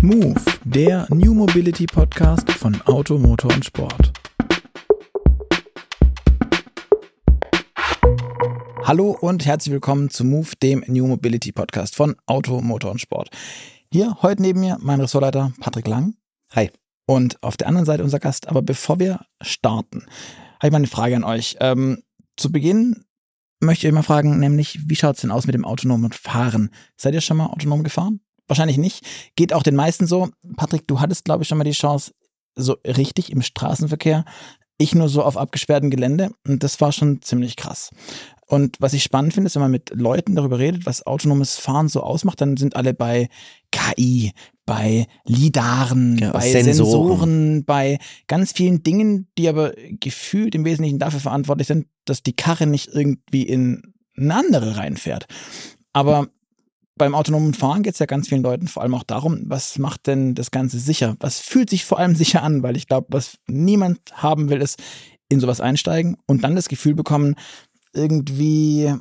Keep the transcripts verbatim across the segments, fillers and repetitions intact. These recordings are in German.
Move, der New Mobility Podcast von Auto, Motor und Sport. Hallo und herzlich willkommen zu Move, dem New Mobility Podcast von Auto, Motor und Sport. Hier heute neben mir mein Ressortleiter Patrick Lang. Hi. Und auf der anderen Seite unser Gast. Aber bevor wir starten, habe ich mal eine Frage an euch. Ähm, zu Beginn möchte ich euch mal fragen, nämlich, wie schaut es denn aus mit dem autonomen Fahren? Seid ihr schon mal autonom gefahren? Wahrscheinlich nicht. Geht auch den meisten so. Patrick, du hattest, glaube ich, schon mal die Chance, so richtig im Straßenverkehr. Ich nur so auf abgesperrtem Gelände. Und das war schon ziemlich krass. Und was ich spannend finde, ist, wenn man mit Leuten darüber redet, was autonomes Fahren so ausmacht, dann sind alle bei K I, bei Lidaren, ja, bei Sensoren. Sensoren, bei ganz vielen Dingen, die aber gefühlt im Wesentlichen dafür verantwortlich sind, dass die Karre nicht irgendwie in eine andere reinfährt. Aber beim autonomen Fahren geht es ja ganz vielen Leuten vor allem auch darum, was macht denn das Ganze sicher? Was fühlt sich vor allem sicher an? Weil ich glaube, was niemand haben will, ist in sowas einsteigen und dann das Gefühl bekommen, irgendwie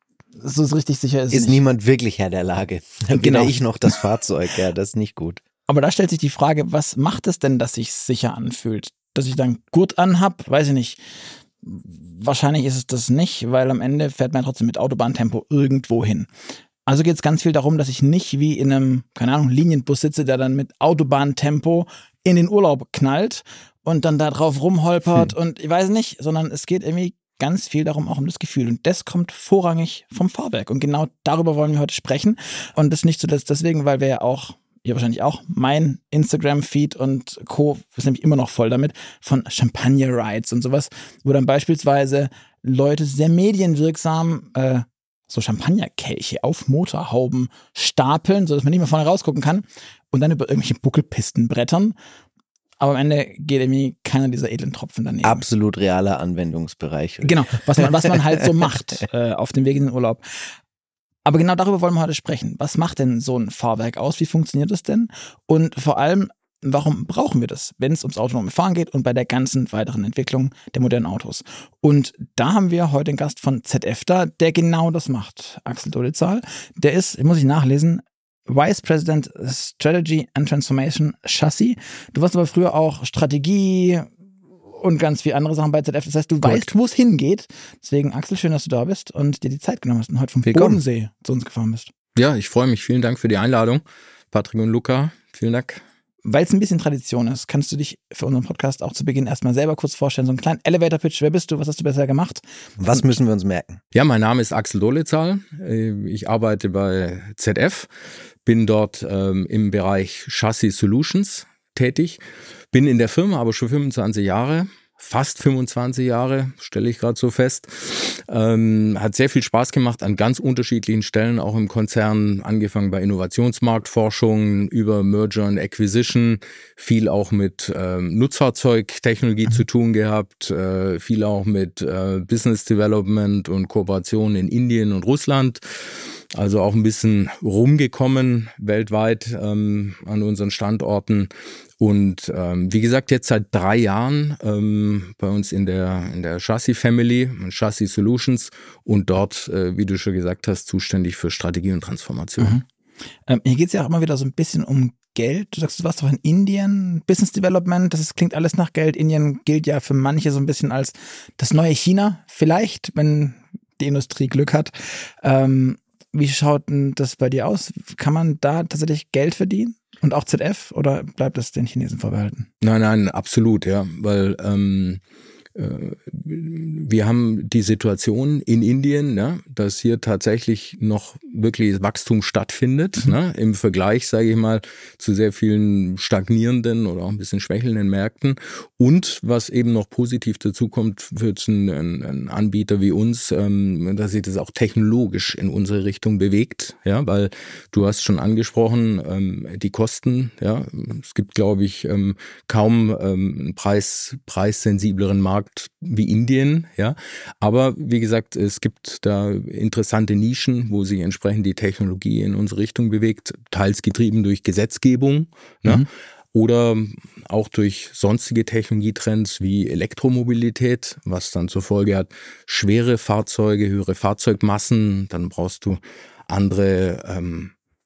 so richtig sicher ist. Ist nicht. Niemand wirklich Herr der Lage. Weder Genau. ich noch das Fahrzeug, ja, das ist nicht gut. Aber da stellt sich die Frage, was macht es denn, dass sich sicher anfühlt? Dass ich dann Gurt anhab, weiß ich nicht. Wahrscheinlich ist es das nicht, weil am Ende fährt man trotzdem mit Autobahntempo irgendwo hin. Also geht es ganz viel darum, dass ich nicht wie in einem, keine Ahnung, Linienbus sitze, der dann mit Autobahntempo in den Urlaub knallt und dann da drauf rumholpert hm. und ich weiß nicht, sondern es geht irgendwie ganz viel darum, auch um das Gefühl. Und das kommt vorrangig vom Fahrwerk. Und genau darüber wollen wir heute sprechen. Und das nicht zuletzt deswegen, weil wir ja auch, ihr wahrscheinlich auch, mein Instagram-Feed und Co. ist nämlich immer noch voll damit, von Champagner-Rides und sowas, wo dann beispielsweise Leute sehr medienwirksam äh, so Champagnerkelche auf Motorhauben stapeln, sodass man nicht mehr vorne rausgucken kann und dann über irgendwelche Buckelpisten brettern. Aber am Ende geht irgendwie keiner dieser edlen Tropfen daneben. Absolut realer Anwendungsbereich. Genau, was man, was man halt so macht äh, auf dem Weg in den Urlaub. Aber genau darüber wollen wir heute sprechen. Was macht denn so ein Fahrwerk aus? Wie funktioniert das denn? Und vor allem, warum brauchen wir das, wenn es ums autonome Fahren geht und bei der ganzen weiteren Entwicklung der modernen Autos? Und da haben wir heute einen Gast von Z F da, der genau das macht. Axel Dolezal. Der ist, muss ich nachlesen, Vice President Strategy and Transformation Chassis. Du warst aber früher auch Strategie und ganz viele andere Sachen bei Z F. Das heißt, du Gut. weißt, wo es hingeht. Deswegen, Axel, schön, dass du da bist und dir die Zeit genommen hast und heute vom Willkommen. Bodensee zu uns gefahren bist. Ja, ich freue mich. Vielen Dank für die Einladung. Patrick und Luca, vielen Dank. Weil es ein bisschen Tradition ist, kannst du dich für unseren Podcast auch zu Beginn erstmal selber kurz vorstellen. So einen kleinen Elevator-Pitch. Wer bist du? Was hast du bisher gemacht? Was müssen wir uns merken? Ja, mein Name ist Axel Dolezal. Ich arbeite bei Z F, bin dort ähm, im Bereich Chassis Solutions tätig, bin in der Firma aber schon fünfundzwanzig Jahre. Fast fünfundzwanzig Jahre, stelle ich gerade so fest. Ähm, hat sehr viel Spaß gemacht an ganz unterschiedlichen Stellen, auch im Konzern, angefangen bei Innovationsmarktforschung, über Merger and Acquisition, viel auch mit ähm, Nutzfahrzeugtechnologie mhm. zu tun gehabt, äh, viel auch mit äh, Business Development und Kooperation in Indien und Russland. Also auch ein bisschen rumgekommen weltweit ähm, an unseren Standorten. Und ähm, wie gesagt, jetzt seit drei Jahren ähm, bei uns in der in der Chassis Family, Chassis Solutions und dort, äh, wie du schon gesagt hast, zuständig für Strategie und Transformation. Mhm. Ähm, hier geht es ja auch immer wieder so ein bisschen um Geld. Du sagst, du warst doch in Indien, Business Development, das ist, klingt alles nach Geld. Indien gilt ja für manche so ein bisschen als das neue China, vielleicht, wenn die Industrie Glück hat. Ähm, wie schaut denn das bei dir aus? Kann man da tatsächlich Geld verdienen? Und auch Z F oder bleibt das den Chinesen vorbehalten? Nein, nein, absolut, ja, weil ähm, äh, wir haben die Situation in Indien, ne, dass hier tatsächlich noch wirklich Wachstum stattfindet, mhm. ne, im Vergleich, sage ich mal, zu sehr vielen stagnierenden oder auch ein bisschen schwächelnden Märkten. Und was eben noch positiv dazu kommt für einen, einen Anbieter wie uns, ähm, dass sich das auch technologisch in unsere Richtung bewegt, ja, weil du hast schon angesprochen, ähm, die Kosten, ja, es gibt, glaube ich, ähm, kaum ähm, einen Preis, preissensibleren Markt wie Indien, ja, aber wie gesagt, es gibt da interessante Nischen, wo sich entsprechend die Technologie in unsere Richtung bewegt, teils getrieben durch Gesetzgebung, mhm. ne? Oder auch durch sonstige Technologietrends wie Elektromobilität, was dann zur Folge hat, schwere Fahrzeuge, höhere Fahrzeugmassen, dann brauchst du andere ähm,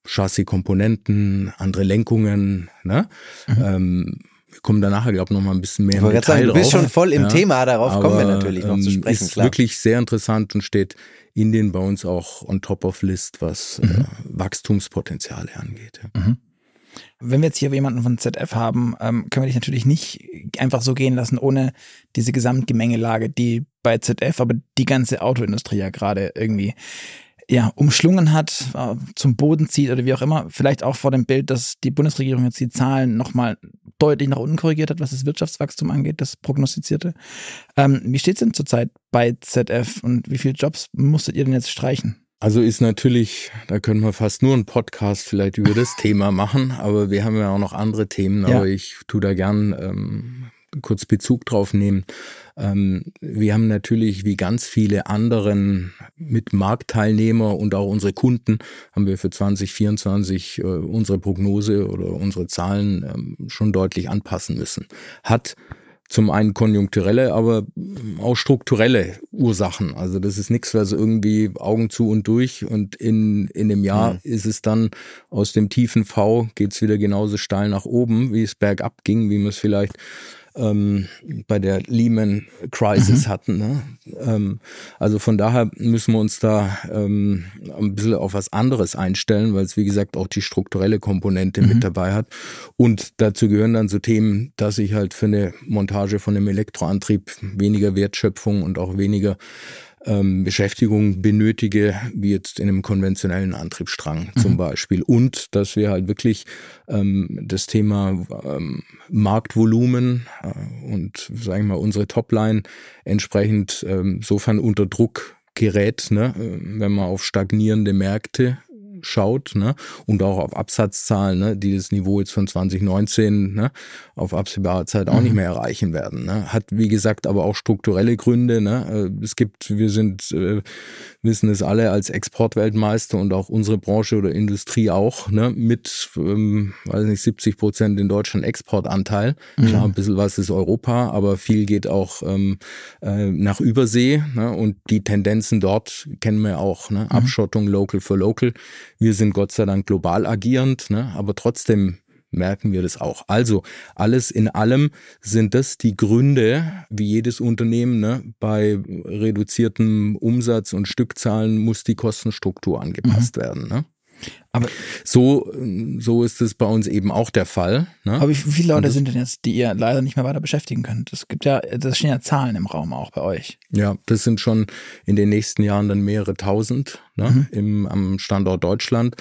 Chassis-Komponenten, andere Lenkungen, ne? Mhm. Ähm, wir kommen da nachher, glaube ich, noch mal ein bisschen mehr im Detail sagen, drauf. Du bist schon voll im ja, Thema, darauf aber, kommen wir natürlich noch zu sprechen. Ist klar. wirklich sehr interessant und steht Indien bei uns auch on top of list, was mhm. äh, Wachstumspotenziale angeht. Ja. Mhm. Wenn wir jetzt hier jemanden von Z F haben, ähm, können wir dich natürlich nicht einfach so gehen lassen, ohne diese Gesamtgemengelage, die bei Z F, aber die ganze Autoindustrie ja gerade irgendwie ja, umschlungen hat, äh, zum Boden zieht oder wie auch immer. Vielleicht auch vor dem Bild, dass die Bundesregierung jetzt die Zahlen nochmal deutlich nach unten korrigiert hat, was das Wirtschaftswachstum angeht, das prognostizierte. Ähm, wie steht es denn zurzeit bei Z F und wie viele Jobs musstet ihr denn jetzt streichen? Also ist natürlich, da können wir fast nur einen Podcast vielleicht über das Thema machen, aber wir haben ja auch noch andere Themen, ja. aber ich tue da gern ähm, kurz Bezug drauf nehmen. Ähm, wir haben natürlich wie ganz viele anderen mit Marktteilnehmer und auch unsere Kunden haben wir für zwanzig vierundzwanzig äh, unsere Prognose oder unsere Zahlen ähm, schon deutlich anpassen müssen. Hat zum einen konjunkturelle, aber auch strukturelle Ursachen. Also das ist nichts, was irgendwie Augen zu und durch und in, in einem Jahr mhm. ist es dann aus dem tiefen V geht's wieder genauso steil nach oben, wie es bergab ging, wie man es vielleicht ähm, bei der Lehman Crisis mhm. hatten. Ne? Ähm, also von daher müssen wir uns da ähm, ein bisschen auf was anderes einstellen, weil es wie gesagt auch die strukturelle Komponente mhm. mit dabei hat. Und dazu gehören dann so Themen, dass ich halt für eine Montage von einem Elektroantrieb weniger Wertschöpfung und auch weniger Ähm, Beschäftigung benötige, wie jetzt in einem konventionellen Antriebsstrang mhm. zum Beispiel. Und dass wir halt wirklich ähm, das Thema ähm, Marktvolumen äh, und, sagen wir mal, unsere Topline entsprechend ähm, sofern unter Druck gerät, ne, wenn man auf stagnierende Märkte schaut, ne, und auch auf Absatzzahlen, ne, die das Niveau jetzt von zwanzig neunzehn, ne, auf absehbare Zeit auch mhm. nicht mehr erreichen werden. Ne. Hat, wie gesagt, aber auch strukturelle Gründe. Ne. Es gibt, wir sind, äh, wissen es alle, als Exportweltmeister und auch unsere Branche oder Industrie auch, ne, mit, ähm, weiß nicht, siebzig Prozent in Deutschland Exportanteil. Mhm. Klar, ein bisschen was ist Europa, aber viel geht auch ähm, äh, nach Übersee, ne, und die Tendenzen dort kennen wir auch, ne, mhm. Abschottung Local for Local. Wir sind Gott sei Dank global agierend, ne? Aber trotzdem merken wir das auch. Also alles in allem sind das die Gründe, wie jedes Unternehmen, ne? Bei reduziertem Umsatz und Stückzahlen muss die Kostenstruktur angepasst mhm. werden. Ne? Aber so, so ist es bei uns eben auch der Fall. Ne? Aber wie viele Leute sind denn jetzt, die ihr leider nicht mehr weiter beschäftigen könnt? Es gibt ja, das stehen ja Zahlen im Raum auch bei euch. Ja, das sind schon in den nächsten Jahren dann mehrere tausend, ne, mhm. im, am Standort Deutschland.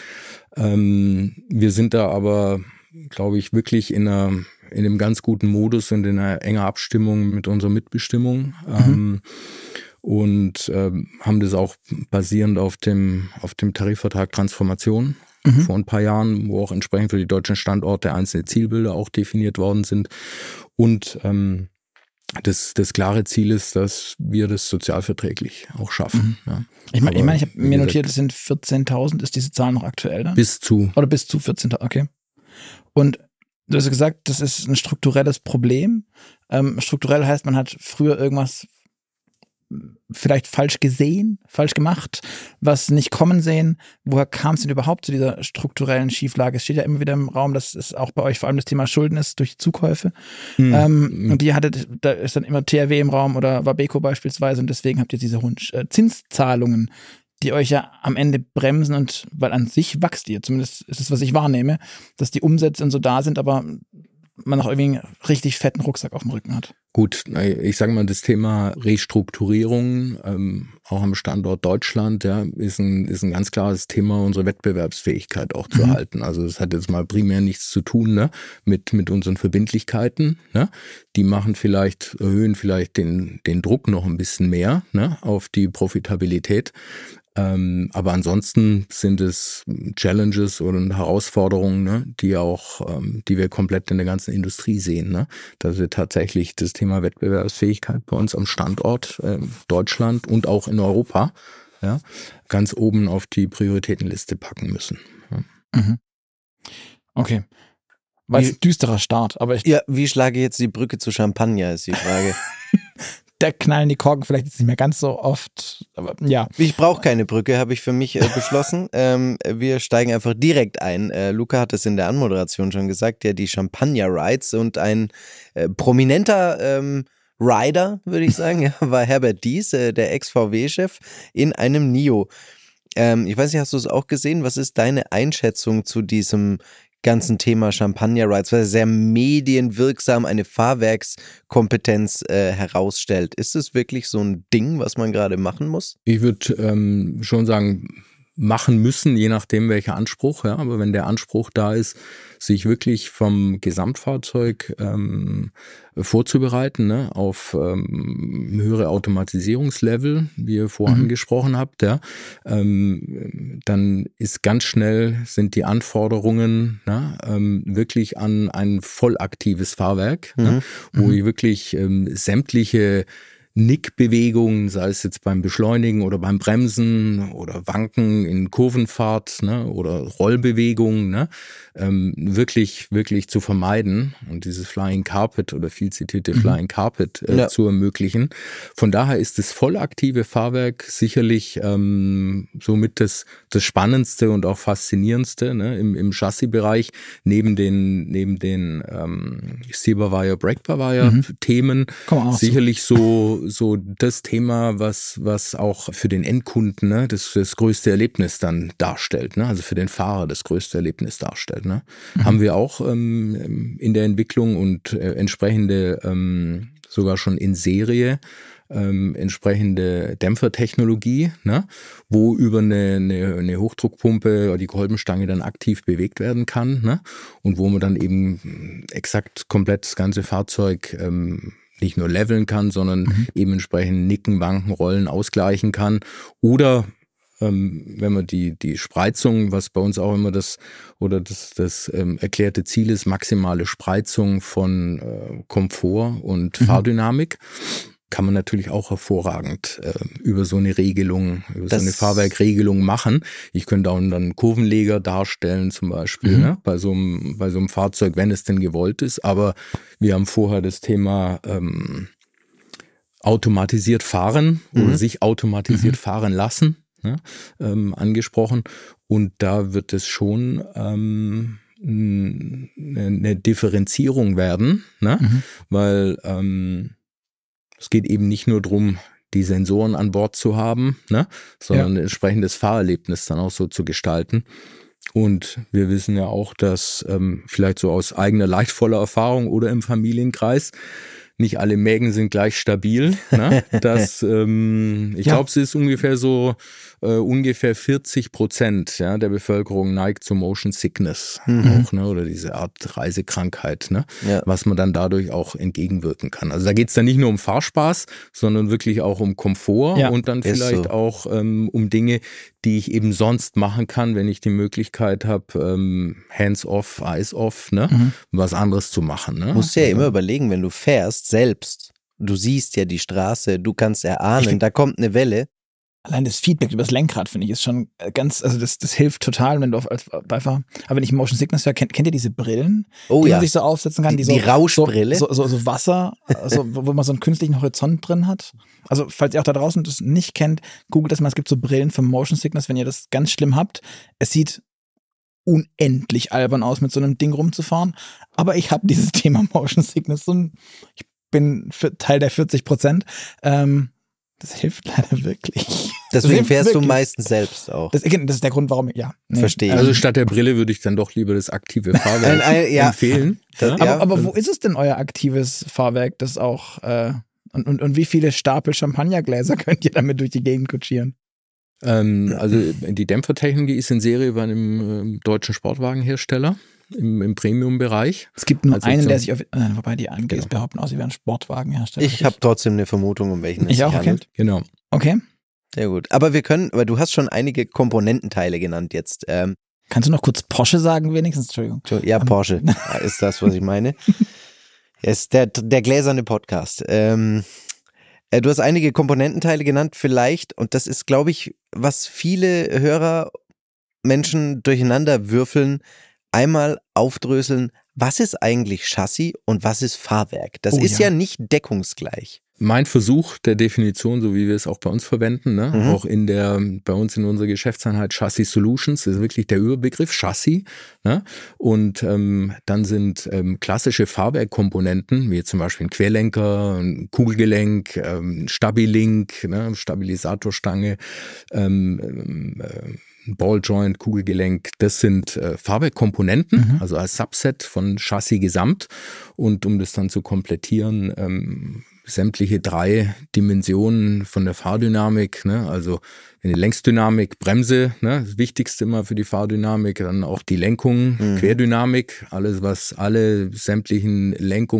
Ähm, wir sind da aber, glaube ich, wirklich in einer, in einem ganz guten Modus und in einer enger Abstimmung mit unserer Mitbestimmung. Mhm. Ähm, und ähm, haben das auch basierend auf dem, auf dem Tarifvertrag Transformation mhm. vor ein paar Jahren, wo auch entsprechend für die deutschen Standorte einzelne Zielbilder auch definiert worden sind. Und ähm, das, das klare Ziel ist, dass wir das sozialverträglich auch schaffen. Mhm. Ja. Ich meine, ich, mein, ich habe mir notiert, es sind vierzehntausend. Ist diese Zahl noch aktuell dann? Bis zu. Oder bis zu vierzehntausend, okay. Und du hast gesagt, das ist ein strukturelles Problem. Ähm, strukturell heißt, man hat früher irgendwas vielleicht falsch gesehen, falsch gemacht, was nicht kommen sehen. Woher kam es denn überhaupt zu dieser strukturellen Schieflage? Es steht ja immer wieder im Raum, dass es auch bei euch vor allem das Thema Schulden ist durch Zukäufe. Mhm. Ähm, und ihr hattet, da ist dann immer T R W im Raum oder Wabeco beispielsweise und deswegen habt ihr diese hohen Zinszahlungen, die euch ja am Ende bremsen und weil an sich wächst ihr, zumindest ist es, was ich wahrnehme, dass die Umsätze und so da sind, aber man auch irgendwie einen richtig fetten Rucksack auf dem Rücken hat. Gut, ich sage mal, das Thema Restrukturierung, ähm, auch am Standort Deutschland, ja, ist ein, ist ein ganz klares Thema, unsere Wettbewerbsfähigkeit auch zu mhm. halten. Also das hat jetzt mal primär nichts zu tun, ne, mit, mit unseren Verbindlichkeiten. Ne? Die machen vielleicht, erhöhen vielleicht den, den Druck noch ein bisschen mehr, ne, auf die Profitabilität. Ähm, aber ansonsten sind es Challenges oder Herausforderungen, ne, die auch, ähm, die wir komplett in der ganzen Industrie sehen, ne, dass wir tatsächlich das Thema Wettbewerbsfähigkeit bei uns am Standort äh, Deutschland und auch in Europa, ja, ganz oben auf die Prioritätenliste packen müssen. Ja. Mhm. Okay. War ein düsterer Start, aber ich. Ja, wie schlage ich jetzt die Brücke zu Champagner, ist die Frage. da knallen die Korken vielleicht jetzt nicht mehr ganz so oft, aber ja. Ich brauche keine Brücke, habe ich für mich äh, beschlossen. ähm, wir steigen einfach direkt ein. Äh, Luca hat es in der Anmoderation schon gesagt, ja, die Champagner-Rides und ein äh, prominenter ähm, Rider, würde ich sagen, ja, war Herbert Diess, äh, der Ex-V W-Chef, in einem NIO. Ähm, ich weiß nicht, hast du es auch gesehen? Was ist deine Einschätzung zu diesem ganzen Thema Champagner-Rides, weil er sehr medienwirksam eine Fahrwerkskompetenz äh, herausstellt? Ist es wirklich so ein Ding, was man gerade machen muss? Ich würde ähm, schon sagen, machen müssen, je nachdem welcher Anspruch. Ja, aber wenn der Anspruch da ist, sich wirklich vom Gesamtfahrzeug ähm, vorzubereiten, ne, auf ähm, höhere Automatisierungslevel, wie ihr vorher mhm. angesprochen habt, ja, ähm, dann ist ganz schnell, sind die Anforderungen na, ähm, wirklich an ein vollaktives Fahrwerk, mhm. ne, wo mhm. ich wirklich ähm, sämtliche Nickbewegungen, sei es jetzt beim Beschleunigen oder beim Bremsen oder Wanken in Kurvenfahrt, ne, oder Rollbewegungen, ne, ähm, wirklich, wirklich zu vermeiden und dieses Flying Carpet oder viel zitierte mhm. Flying Carpet äh, ja. zu ermöglichen. Von daher ist das vollaktive Fahrwerk sicherlich ähm, somit das, das Spannendste und auch Faszinierendste, ne, im, im Chassis-Bereich, neben den, neben den ähm, Steer-by-Wire, Brake-by-Wire mhm. Themen, sicherlich so so das Thema, was was auch für den Endkunden, ne, das das größte Erlebnis dann darstellt, ne, also für den Fahrer das größte Erlebnis darstellt, ne, mhm. haben wir auch ähm, in der Entwicklung und äh, entsprechende ähm, sogar schon in Serie ähm, entsprechende Dämpfertechnologie, ne, wo über eine, eine, eine Hochdruckpumpe oder die Kolbenstange dann aktiv bewegt werden kann, ne, und wo man dann eben exakt komplett das ganze Fahrzeug ähm, nicht nur leveln kann, sondern mhm. eben entsprechend nicken, wanken, rollen, ausgleichen kann. Oder ähm, wenn man die die Spreizung, was bei uns auch immer das oder das das ähm, erklärte Ziel ist, maximale Spreizung von äh, Komfort und mhm. Fahrdynamik, kann man natürlich auch hervorragend äh, über so eine Regelung, über das so eine Fahrwerkregelung machen. Ich könnte auch dann einen Kurvenleger darstellen zum Beispiel, mhm. ne, bei so einem bei so einem Fahrzeug, wenn es denn gewollt ist. Aber wir haben vorher das Thema ähm, automatisiert fahren mhm. oder sich automatisiert mhm. fahren lassen, ne, ähm, angesprochen. Und da wird es schon ähm, eine Differenzierung werden, ne, mhm. weil ähm, es geht eben nicht nur darum, die Sensoren an Bord zu haben, ne, sondern ja. ein entsprechendes Fahrerlebnis dann auch so zu gestalten. Und wir wissen ja auch, dass ähm, vielleicht so aus eigener leidvoller Erfahrung oder im Familienkreis, nicht alle Mägen sind gleich stabil. Ne? Das, ähm, ich ja. glaube, es ist ungefähr so, äh, ungefähr vierzig Prozent ja, der Bevölkerung neigt zu Motion Sickness mhm. auch, ne? Oder diese Art Reisekrankheit, ne? Ja. Was man dann dadurch auch entgegenwirken kann. Also da geht es dann nicht nur um Fahrspaß, sondern wirklich auch um Komfort ja. und dann vielleicht so. auch ähm, um Dinge, die ich eben sonst machen kann, wenn ich die Möglichkeit habe, ähm, hands-off, eyes-off, ne? Mhm. was anderes zu machen. Ne? Du musst ja also, immer überlegen, wenn du fährst selbst, du siehst ja die Straße, du kannst erahnen, find, da kommt eine Welle. Allein das Feedback über das Lenkrad, finde ich, ist schon ganz, also das, das hilft total, wenn du als Beifahrer, aber wenn ich Motion Sickness höre, kennt, kennt ihr diese Brillen, oh, die ja. man sich so aufsetzen kann? Die, die, die so, Rauschbrille? So, so, so Wasser, also, wo man so einen künstlichen Horizont drin hat. Also falls ihr auch da draußen das nicht kennt, googelt das mal, es gibt so Brillen für Motion Sickness, wenn ihr das ganz schlimm habt. Es sieht unendlich albern aus, mit so einem Ding rumzufahren, aber ich habe dieses Thema Motion Sickness und ich bin für Teil der vierzig Prozent. Ähm, Das hilft leider wirklich. Deswegen fährst wirklich. Du meistens selbst auch. Das, das ist der Grund, warum ich, ja. Nee. Verstehe. Also statt der Brille würde ich dann doch lieber das aktive Fahrwerk ein, ein, ja. empfehlen. Das, ja. aber, aber wo ist es denn, euer aktives Fahrwerk, das auch, äh, und, und, und wie viele Stapel Champagnergläser könnt ihr damit durch die Gegend kutschieren? Ähm, also die Dämpfertechnik ist in Serie bei einem äh, deutschen Sportwagenhersteller. Im, im Premium-Bereich. Es gibt nur also einen, der sich auf, äh, wobei die A M Gs genau. behaupten, aus, sie wären Sportwagenhersteller. Ich habe trotzdem eine Vermutung, um welchen es sich handelt. Okay. Genau. Okay. Sehr gut. Aber wir können, aber du hast schon einige Komponententeile genannt jetzt. Ähm, Kannst du noch kurz Porsche sagen wenigstens? Entschuldigung. Ja, Porsche ist das, was ich meine. Ist der, der gläserne Podcast. Ähm, äh, du hast einige Komponententeile genannt, vielleicht, und das ist, glaube ich, was viele Hörer, Menschen durcheinander würfeln, einmal aufdröseln, was ist eigentlich Chassis und was ist Fahrwerk? Das oh, ist ja. ja nicht deckungsgleich. mein Versuch der Definition, so wie wir es auch bei uns verwenden, ne? Mhm. Auch in der, bei uns in unserer Geschäftseinheit Chassis Solutions, ist wirklich der Überbegriff Chassis. Ne? Und ähm, dann sind ähm, klassische Fahrwerkkomponenten, wie zum Beispiel ein Querlenker, ein Kugelgelenk, ähm, Stabilink, ne? Stabilisatorstange, ähm, äh, Balljoint, Kugelgelenk, das sind äh, Fahrwerkkomponenten, mhm. also als Subset von Chassis gesamt. Und um das dann zu komplettieren, ähm, sämtliche drei Dimensionen von der Fahrdynamik, ne? Also die Längsdynamik, Bremse, ne? Das Wichtigste immer für die Fahrdynamik, dann auch die Lenkung, mhm. Querdynamik, alles was alle sämtlichen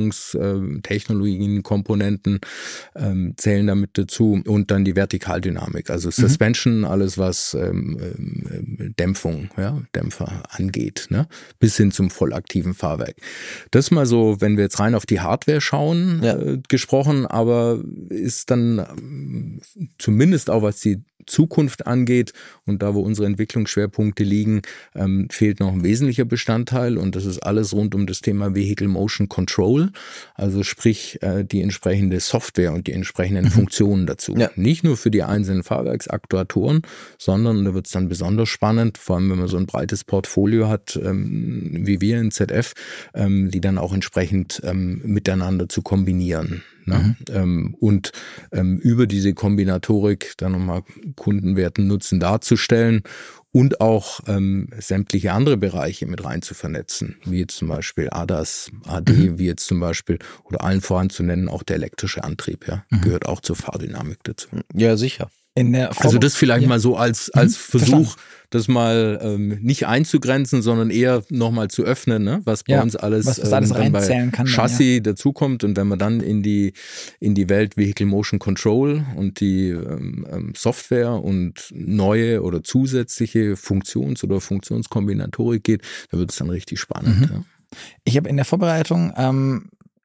Lenkungstechnologien, äh, Komponenten ähm, zählen damit dazu und dann die Vertikaldynamik, also Suspension, mhm. alles was ähm, äh, Dämpfung, ja, Dämpfer angeht, ne? Bis hin zum vollaktiven Fahrwerk. Das mal so, wenn wir jetzt rein auf die Hardware schauen, ja. äh, gesprochen, aber ist dann äh, zumindest auch was die Zukunft angeht und da, wo unsere Entwicklungsschwerpunkte liegen, ähm, fehlt noch ein wesentlicher Bestandteil und das ist alles rund um das Thema Vehicle Motion Control, also sprich äh, die entsprechende Software und die entsprechenden mhm. Funktionen dazu. Ja. Nicht nur für die einzelnen Fahrwerksaktuatoren, sondern da wird es dann besonders spannend, vor allem wenn man so ein breites Portfolio hat, ähm, wie wir in Z F, ähm, die dann auch entsprechend ähm, miteinander zu kombinieren. Ne? Mhm. Ähm, und ähm, über diese Kombinatorik dann nochmal Kundenwerten Nutzen darzustellen und auch ähm, sämtliche andere Bereiche mit rein zu vernetzen, wie jetzt zum Beispiel A D A S, A D, mhm. wie jetzt zum Beispiel, oder allen voran zu nennen, auch der elektrische Antrieb, ja, mhm. gehört auch zur Fahrdynamik dazu. Ja, sicher. In der also das vielleicht ja. mal so als, als mhm, Versuch, verstanden. das mal ähm, nicht einzugrenzen, sondern eher nochmal zu öffnen, ne? Was bei ja, uns alles, was, was alles ähm, reinzählen kann. Chassis ja. dazukommt und wenn man dann in die, in die Welt Vehicle Motion Control und die ähm, Software und neue oder zusätzliche Funktions- oder Funktionskombinatorik geht, da wird es dann richtig spannend. Mhm. Ja. Ich habe in der Vorbereitung ähm,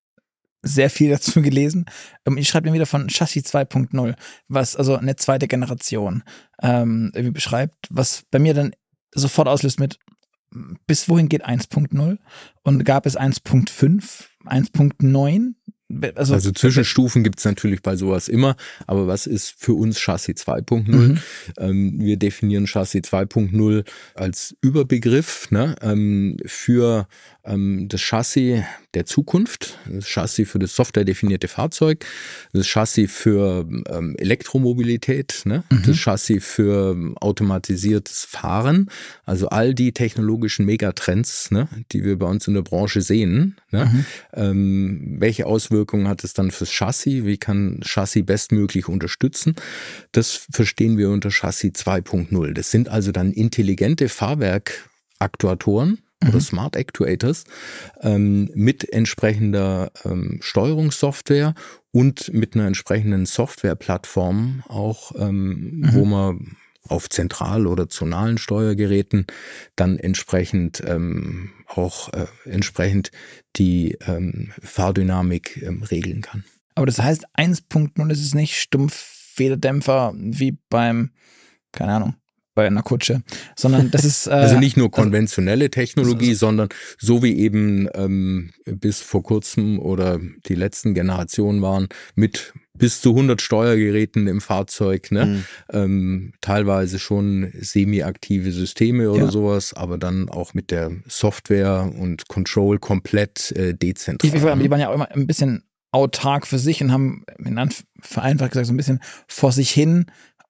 sehr viel dazu gelesen. Ich schreibe mir wieder von Chassis zwei Punkt null, was also eine zweite Generation ähm, irgendwie beschreibt, was bei mir dann sofort auslöst mit bis wohin geht eins Punkt null und gab es eins Punkt fünf, eins Punkt neun? Also, also Zwischenstufen gibt es natürlich bei sowas immer, aber was ist für uns Chassis zwei Punkt null? Mhm. Ähm, wir definieren Chassis zwei Punkt null als Überbegriff, ne, ähm, für ähm, das Chassis der Zukunft, das Chassis für das softwaredefinierte Fahrzeug, das Chassis für ähm, Elektromobilität, ne, mhm. das Chassis für automatisiertes Fahren, also all die technologischen Megatrends, ne, die wir bei uns in der Branche sehen, ne, mhm. ähm, welche Auswirkungen Wirkung hat es dann fürs Chassis? Wie kann Chassis bestmöglich unterstützen? Das verstehen wir unter Chassis zwei Punkt null. Das sind also dann intelligente Fahrwerkaktuatoren mhm. oder Smart Actuators ähm, mit entsprechender ähm, Steuerungssoftware und mit einer entsprechenden Softwareplattform auch, ähm, mhm. wo man auf zentral- oder zonalen Steuergeräten dann entsprechend ähm, auch äh, entsprechend die ähm, Fahrdynamik ähm, regeln kann. Aber das heißt, eins Punkt null ist es nicht stumpf Federdämpfer wie beim, keine Ahnung, bei einer Kutsche, sondern das ist... Äh, also nicht nur konventionelle Technologie, also, sondern so wie eben ähm, bis vor kurzem oder die letzten Generationen waren, mit bis zu hundert Steuergeräten im Fahrzeug, ne? Mhm. Ähm, teilweise schon semi-aktive Systeme oder ja. sowas, aber dann auch mit der Software und Control komplett äh, dezentral. Ich, ich, die waren ja auch immer ein bisschen autark für sich und haben, vereinfacht gesagt, so ein bisschen vor sich hin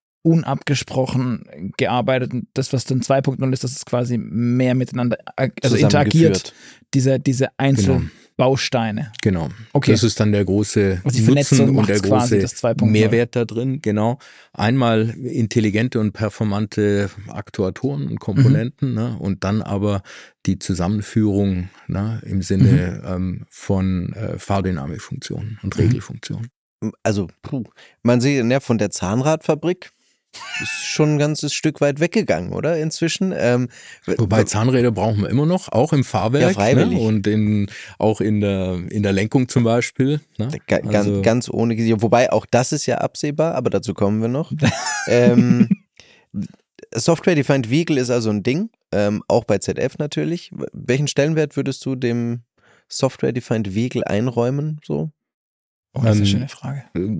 unabgesprochen gearbeitet. Und das, was dann zwei Punkt null ist, das ist quasi mehr miteinander, also interagiert, diese, diese Einzelbausteine. Genau. Okay. Das ist dann der große also die Nutzen und der große das Mehrwert da drin. Genau. Einmal intelligente und performante Aktuatoren und Komponenten, mhm. ne? Und dann aber die Zusammenführung, ne? Im Sinne mhm. ähm, von äh, Fahrdynamikfunktionen und Regelfunktionen. Also, puh. Man sieht ja von der Zahnradfabrik, ist schon ein ganzes Stück weit weggegangen, oder? Inzwischen. Ähm, Wobei Zahnräder brauchen wir immer noch, auch im Fahrwerk. Ja, freiwillig. Ne? Und in, auch in der, in der Lenkung zum Beispiel. Ne? Ga, also, ganz, ganz ohne, wobei auch das ist ja absehbar, aber dazu kommen wir noch. ähm, Software-Defined Vehicle ist also ein Ding, ähm, auch bei Z F natürlich. Welchen Stellenwert würdest du dem Software-Defined Vehicle einräumen? So? Oh, das ist eine schöne Frage.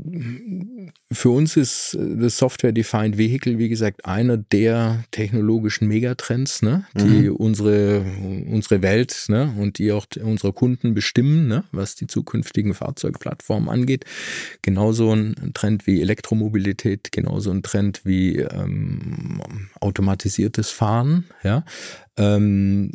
Für uns ist das Software-Defined Vehicle, wie gesagt, einer der technologischen Megatrends, ne, die mhm. unsere, unsere Welt, ne, und die auch unsere Kunden bestimmen, ne, was die zukünftigen Fahrzeugplattformen angeht. Genauso ein Trend wie Elektromobilität, genauso ein Trend wie ähm, automatisiertes Fahren, ja. Ähm,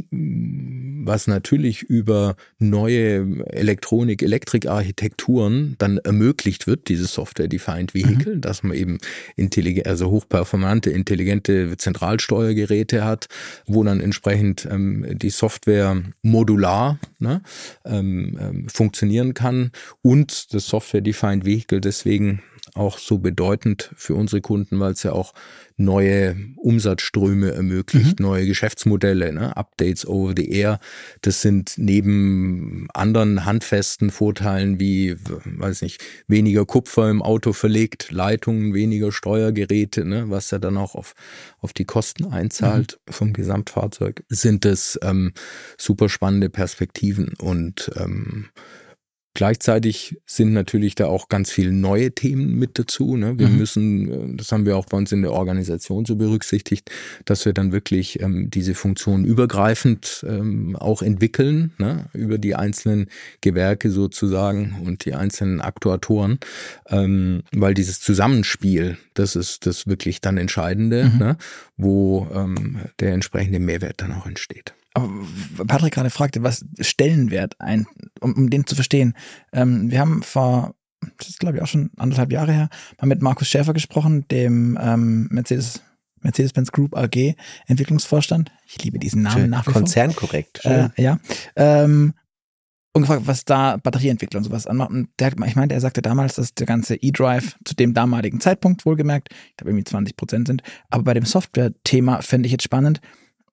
was natürlich über neue Elektronik, Elektrikarchitekturen dann ermöglicht wird, dieses Software-Defined Vehicle, mhm. dass man eben intelligent, also hochperformante, intelligente Zentralsteuergeräte hat, wo dann entsprechend ähm, die Software modular ne, ähm, ähm, funktionieren kann und das Software-Defined Vehicle deswegen auch so bedeutend für unsere Kunden, weil es ja auch neue Umsatzströme ermöglicht, mhm. neue Geschäftsmodelle, ne? Updates over the air. Das sind neben anderen handfesten Vorteilen wie, weiß nicht, weniger Kupfer im Auto verlegt, Leitungen, weniger Steuergeräte, ne? Was ja dann auch auf, auf die Kosten einzahlt mhm. vom Gesamtfahrzeug, sind das ähm, super spannende Perspektiven und ähm, gleichzeitig sind natürlich da auch ganz viele neue Themen mit dazu. Ne? Wir mhm. müssen, das haben wir auch bei uns in der Organisation so berücksichtigt, dass wir dann wirklich ähm, diese Funktion übergreifend ähm, auch entwickeln, ne? Über die einzelnen Gewerke sozusagen und die einzelnen Aktuatoren, ähm, weil dieses Zusammenspiel, das ist das wirklich dann Entscheidende, mhm. ne? Wo ähm, der entsprechende Mehrwert dann auch entsteht. Aber Patrick gerade fragte, was Stellenwert ein, um, um den zu verstehen. Ähm, wir haben vor, das ist glaube ich auch schon anderthalb Jahre her, mal mit Markus Schäfer gesprochen, dem ähm, Mercedes, Mercedes-Benz Group A G Entwicklungsvorstand. Ich liebe diesen Namen Schön. nach wie vor. Konzernkorrekt. Äh, ja. Ähm, und gefragt, was da Batterieentwicklung und sowas anmacht. Und der hat, ich meinte, er sagte damals, dass der ganze E-Drive zu dem damaligen Zeitpunkt wohlgemerkt, ich glaube irgendwie zwanzig Prozent sind. Aber bei dem Software-Thema fände ich jetzt spannend,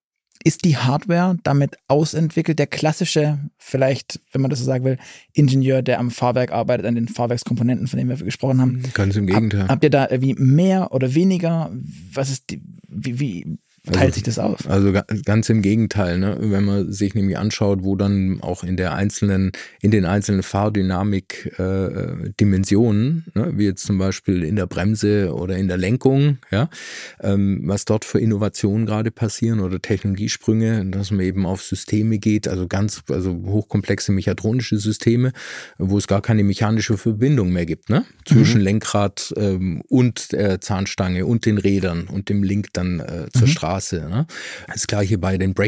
ist die Hardware damit ausentwickelt? Der klassische, vielleicht, wenn man das so sagen will, Ingenieur, der am Fahrwerk arbeitet, an den Fahrwerkskomponenten, von denen wir gesprochen haben. Ganz im Gegenteil. Hab, habt ihr da irgendwie mehr oder weniger? Was ist die, wie, wie teilt also, sich das auf? Also ganz im Gegenteil, ne? Wenn man sich nämlich anschaut, wo dann auch in der einzelnen, in den einzelnen Fahrdynamik-Dimensionen, äh, ne? Wie jetzt zum Beispiel in der Bremse oder in der Lenkung, ja, ähm, was dort für Innovationen gerade passieren oder Technologiesprünge, dass man eben auf Systeme geht, also ganz, also hochkomplexe mechatronische Systeme, wo es gar keine mechanische Verbindung mehr gibt, ne? Zwischen mhm. Lenkrad ähm, und äh, Zahnstange und den Rädern und dem Link dann äh, zur mhm. Straße. Ne? Das gleiche bei den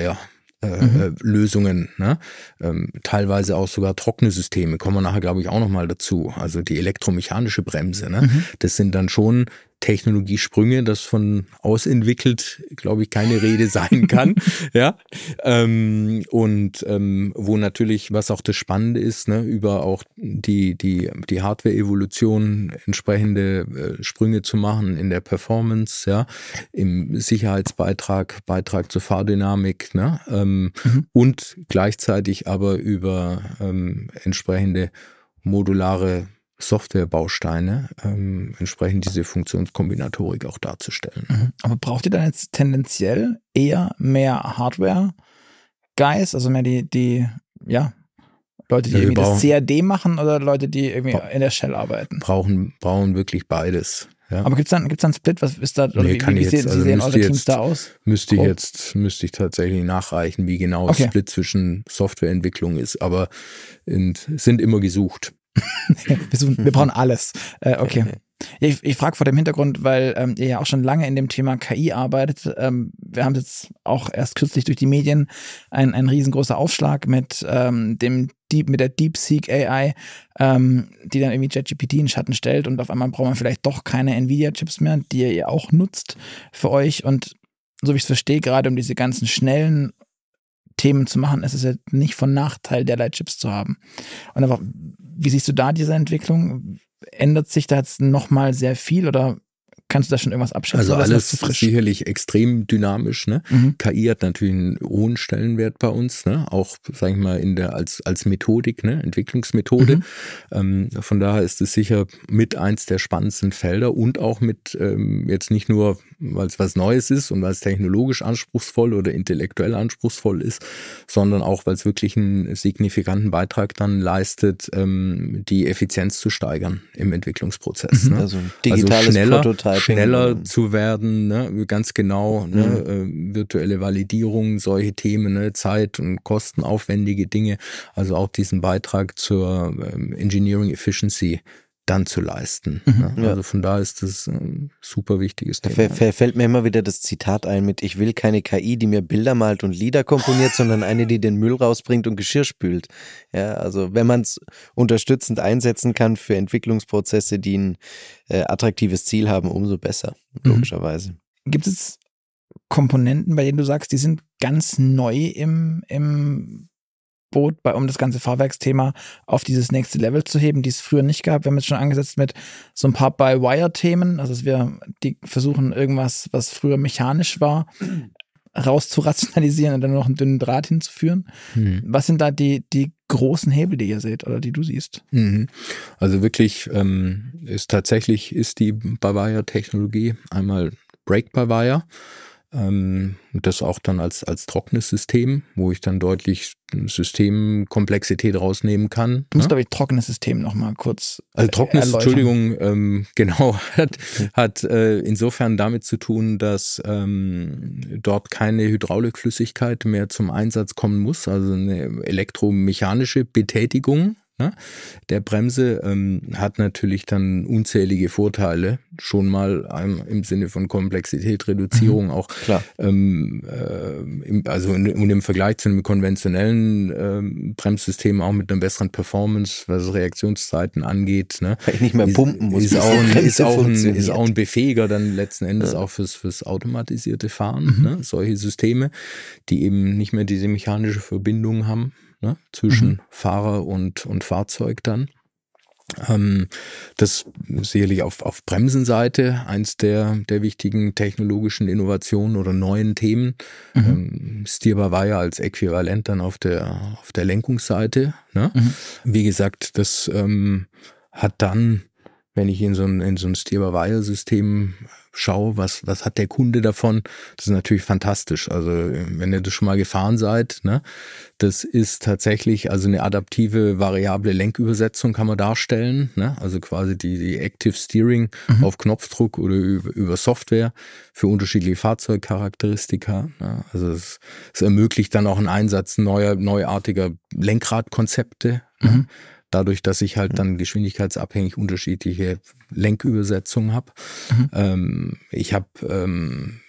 Brake-by-Wire-Lösungen, äh, mhm. ne? ähm, teilweise auch sogar trockene Systeme, kommen wir nachher glaube ich auch nochmal dazu, also die elektromechanische Bremse, ne? Mhm. Das sind dann schon Technologiesprünge, das von ausentwickelt, glaube ich, keine Rede sein kann, ja, ähm, und ähm, wo natürlich, was auch das Spannende ist, ne, über auch die die die Hardware-Evolution entsprechende äh, Sprünge zu machen in der Performance, ja, im Sicherheitsbeitrag, Beitrag zur Fahrdynamik, ne, ähm, mhm. und gleichzeitig aber über ähm, entsprechende modulare Softwarebausteine, ähm, entsprechend diese Funktionskombinatorik auch darzustellen. Mhm. Aber braucht ihr dann jetzt tendenziell eher mehr Hardware-Guys, also mehr die, die, ja, Leute, die ja, irgendwie brauchen, das C A D machen oder Leute, die irgendwie bra- in der Shell arbeiten? Brauchen, brauchen wirklich beides. Ja. Aber gibt's dann, gibt's dann einen Split? Was ist da, oder nee, wie, kann wie, ich wie jetzt, sehen, also sehen eure Teams jetzt, da aus? Müsste ich Grob? jetzt, müsste ich tatsächlich nachreichen, wie genau okay. Split zwischen Softwareentwicklung ist, aber in, sind immer gesucht. wir, suchen, wir brauchen alles. Äh, okay. Ja, ich ich frage vor dem Hintergrund, weil ähm, ihr ja auch schon lange in dem Thema K I arbeitet. Ähm, wir haben jetzt auch erst kürzlich durch die Medien ein, ein riesengroßer Aufschlag mit ähm, dem Deep, mit der DeepSeek A I, ähm, die dann irgendwie ChatGPT in den Schatten stellt und auf einmal braucht man vielleicht doch keine Nvidia-Chips mehr, die ihr ja auch nutzt für euch. Und so wie ich es verstehe, gerade um diese ganzen schnellen Themen zu machen, ist es ja nicht von Nachteil, derlei Chips zu haben. Und aber, wie siehst du da diese Entwicklung? Ändert sich da jetzt nochmal sehr viel oder kannst du da schon irgendwas abschätzen? Also oder ist alles das zu frisch? sicherlich extrem dynamisch. Ne? Mhm. K I hat natürlich einen hohen Stellenwert bei uns, ne? Auch, sag ich mal, in der als als Methodik, ne? Entwicklungsmethode. Mhm. Ähm, von daher ist es sicher mit eins der spannendsten Felder und auch mit ähm, jetzt nicht nur, weil es was Neues ist und weil es technologisch anspruchsvoll oder intellektuell anspruchsvoll ist, sondern auch, weil es wirklich einen signifikanten Beitrag dann leistet, ähm, die Effizienz zu steigern im Entwicklungsprozess. Mhm. Ne? Also digitales also schneller, Prototyping. schneller zu werden, ne? Ganz genau, ne? Mhm. äh, virtuelle Validierung, solche Themen, ne? Zeit- und kostenaufwendige Dinge, also auch diesen Beitrag zur ähm, Engineering Efficiency dann zu leisten. Mhm. Ne? Ja. Also von da ist das ein super wichtiges Da Thema. fällt fällt mir immer wieder das Zitat ein mit, ich will keine K I, die mir Bilder malt und Lieder komponiert, sondern eine, die den Müll rausbringt und Geschirr spült. Ja, also wenn man es unterstützend einsetzen kann für Entwicklungsprozesse, die ein äh, attraktives Ziel haben, umso besser, logischerweise. Gibt es Komponenten, bei denen du sagst, die sind ganz neu im, im Boot, bei, um das ganze Fahrwerksthema auf dieses nächste Level zu heben, die es früher nicht gab? Wir haben jetzt schon angesetzt mit so ein paar By-Wire-Themen, also dass wir die versuchen, irgendwas, was früher mechanisch war, rauszurationalisieren und dann noch einen dünnen Draht hinzuführen. Hm. Was sind da die, die großen Hebel, die ihr seht oder die du siehst? Mhm. Also wirklich ähm, ist tatsächlich ist die By-Wire-Technologie einmal Brake-by-Wire, ähm, das auch dann als als trockenes System, wo ich dann deutlich Systemkomplexität rausnehmen kann. Du musst, Ne? glaube ich, trockenes System nochmal kurz Also trockenes, erläutern. Entschuldigung, ähm, genau, hat, hat äh, insofern damit zu tun, dass ähm, dort keine Hydraulikflüssigkeit mehr zum Einsatz kommen muss, also eine elektromechanische Betätigung, ne, der Bremse ähm, hat natürlich dann unzählige Vorteile, schon mal ähm, im Sinne von Komplexität, Reduzierung, Mhm. auch Klar. ähm, äh, im, also in, und im Vergleich zu einem konventionellen ähm, Bremssystem auch mit einer besseren Performance, was Reaktionszeiten angeht. Ne, Weil ich nicht mehr pumpen muss. Ist, ist, bis auch, die ein, Bremse ist, auch ein, funktioniert. ist auch ein Befähiger dann letzten Endes Ja. auch fürs, fürs automatisierte Fahren, Mhm. ne, solche Systeme, die eben nicht mehr diese mechanische Verbindung haben. Ne, zwischen Mhm. Fahrer und, und Fahrzeug dann. Ähm, das sicherlich auf, auf Bremsenseite eins der, der wichtigen technologischen Innovationen oder neuen Themen. Mhm. Ähm, Steer-by-Wire als Äquivalent dann auf der, auf der Lenkungsseite. Ne? Mhm. Wie gesagt, das ähm, hat dann, wenn ich in so ein, in so ein Steer-by-Wire-System schaue, was, was hat der Kunde davon? Das ist natürlich fantastisch. Also wenn ihr das schon mal gefahren seid, ne, das ist tatsächlich also eine adaptive variable Lenkübersetzung kann man darstellen, ne? Also quasi die, die Active Steering Mhm. auf Knopfdruck oder über, über Software für unterschiedliche Fahrzeugcharakteristika. Ne? Also es, es ermöglicht dann auch einen Einsatz neuer, neuartiger Lenkradkonzepte. Ne? Mhm. Dadurch, dass ich halt dann geschwindigkeitsabhängig unterschiedliche Lenkübersetzungen habe. Mhm. Ähm, ich habe ähm,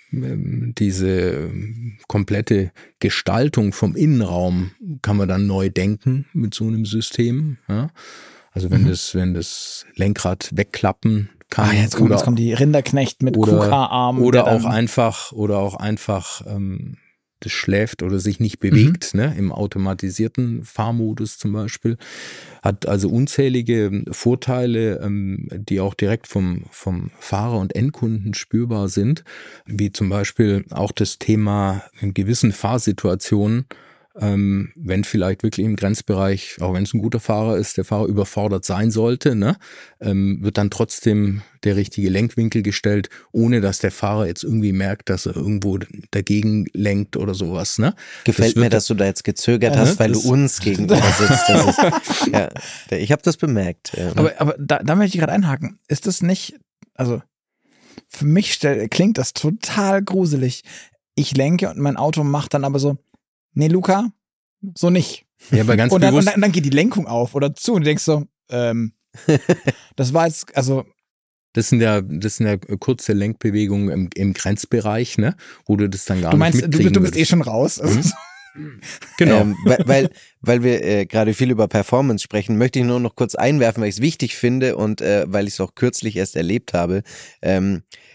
diese komplette Gestaltung vom Innenraum kann man dann neu denken mit so einem System. Ja? Also wenn Mhm. das, wenn das Lenkrad wegklappen kann. Ah, jetzt kommen, oder, jetzt kommen die Rinderknecht mit oder, Q K-Armen. Oder der auch dann- einfach, oder auch einfach ähm, das schläft oder sich nicht bewegt, mhm. ne, im automatisierten Fahrmodus zum Beispiel. Hat also unzählige Vorteile, ähm, die auch direkt vom, vom Fahrer und Endkunden spürbar sind, wie zum Beispiel auch das Thema in gewissen Fahrsituationen, ähm, wenn vielleicht wirklich im Grenzbereich, auch wenn es ein guter Fahrer ist, der Fahrer überfordert sein sollte, ne, ähm, wird dann trotzdem der richtige Lenkwinkel gestellt, ohne dass der Fahrer jetzt irgendwie merkt, dass er irgendwo dagegen lenkt oder sowas. Ne? Gefällt das mir, dass du da jetzt gezögert Ja, hast, weil das- du uns gegenüber sitzt. Das ist, ja, ich habe das bemerkt. Ja. Aber, aber da, da möchte ich gerade einhaken. Ist das nicht, also für mich stell, klingt das total gruselig. Ich lenke und mein Auto macht dann aber so, nee, Luca, so nicht. Ja, aber ganz Und dann, und, bewusst. dann, und dann geht die Lenkung auf oder zu und du denkst so, ähm, das war jetzt, also, Das sind ja, das sind ja kurze Lenkbewegungen im, im Grenzbereich, ne, wo du das dann gar du meinst, nicht du, mitkriegen du bist eh würdest. schon raus. Also, Genau. Ähm, weil, weil, weil wir äh, gerade viel über Performance sprechen, möchte ich nur noch kurz einwerfen, weil ich es wichtig finde und äh, weil ich es auch kürzlich erst erlebt habe. Ähm,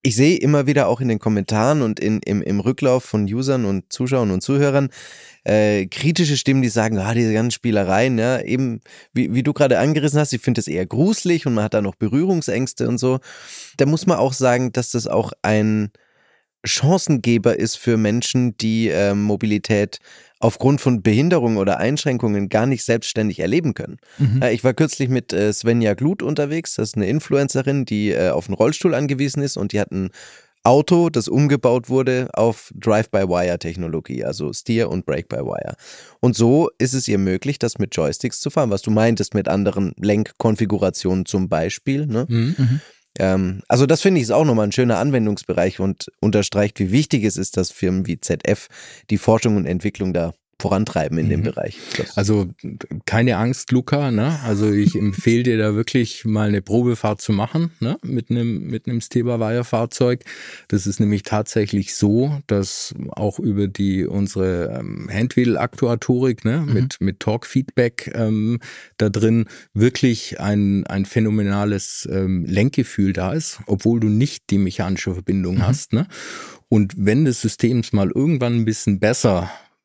ich sehe immer wieder auch in den Kommentaren und in, im, im Rücklauf von Usern und Zuschauern und Zuhörern äh, kritische Stimmen, die sagen, ah, diese ganzen Spielereien, ja, eben, wie, wie du gerade angerissen hast, ich finde das eher gruselig und man hat da noch Berührungsängste und so. Da muss man auch sagen, dass das auch ein Chancengeber ist für Menschen, die äh, Mobilität aufgrund von Behinderungen oder Einschränkungen gar nicht selbstständig erleben können. Mhm. Äh, ich war kürzlich mit äh, Svenja Glut unterwegs, das ist eine Influencerin, die äh, auf einen Rollstuhl angewiesen ist und die hat ein Auto, das umgebaut wurde auf Drive-by-Wire-Technologie, also Steer- und Brake-by-Wire. Und so ist es ihr möglich, das mit Joysticks zu fahren, was du meintest mit anderen Lenkkonfigurationen zum Beispiel, ne? Mhm. Ähm, also das finde ich ist auch nochmal ein schöner Anwendungsbereich und unterstreicht, wie wichtig es ist, dass Firmen wie Z F die Forschung und Entwicklung da vorantreiben in mhm. dem Bereich. Das also keine Angst, Luca, ne? Also ich empfehle dir da wirklich mal eine Probefahrt zu machen, ne? Mit einem mit einem Steer-by-Wire-Fahrzeug. Das ist nämlich tatsächlich so, dass auch über die unsere ähm, Handwheel-Aktuatorik, ne? Mhm. mit mit Torque-Feedback ähm, da drin wirklich ein ein phänomenales ähm, Lenkgefühl da ist, obwohl du nicht die mechanische Verbindung mhm. hast, ne? Und wenn das System mal irgendwann ein bisschen besser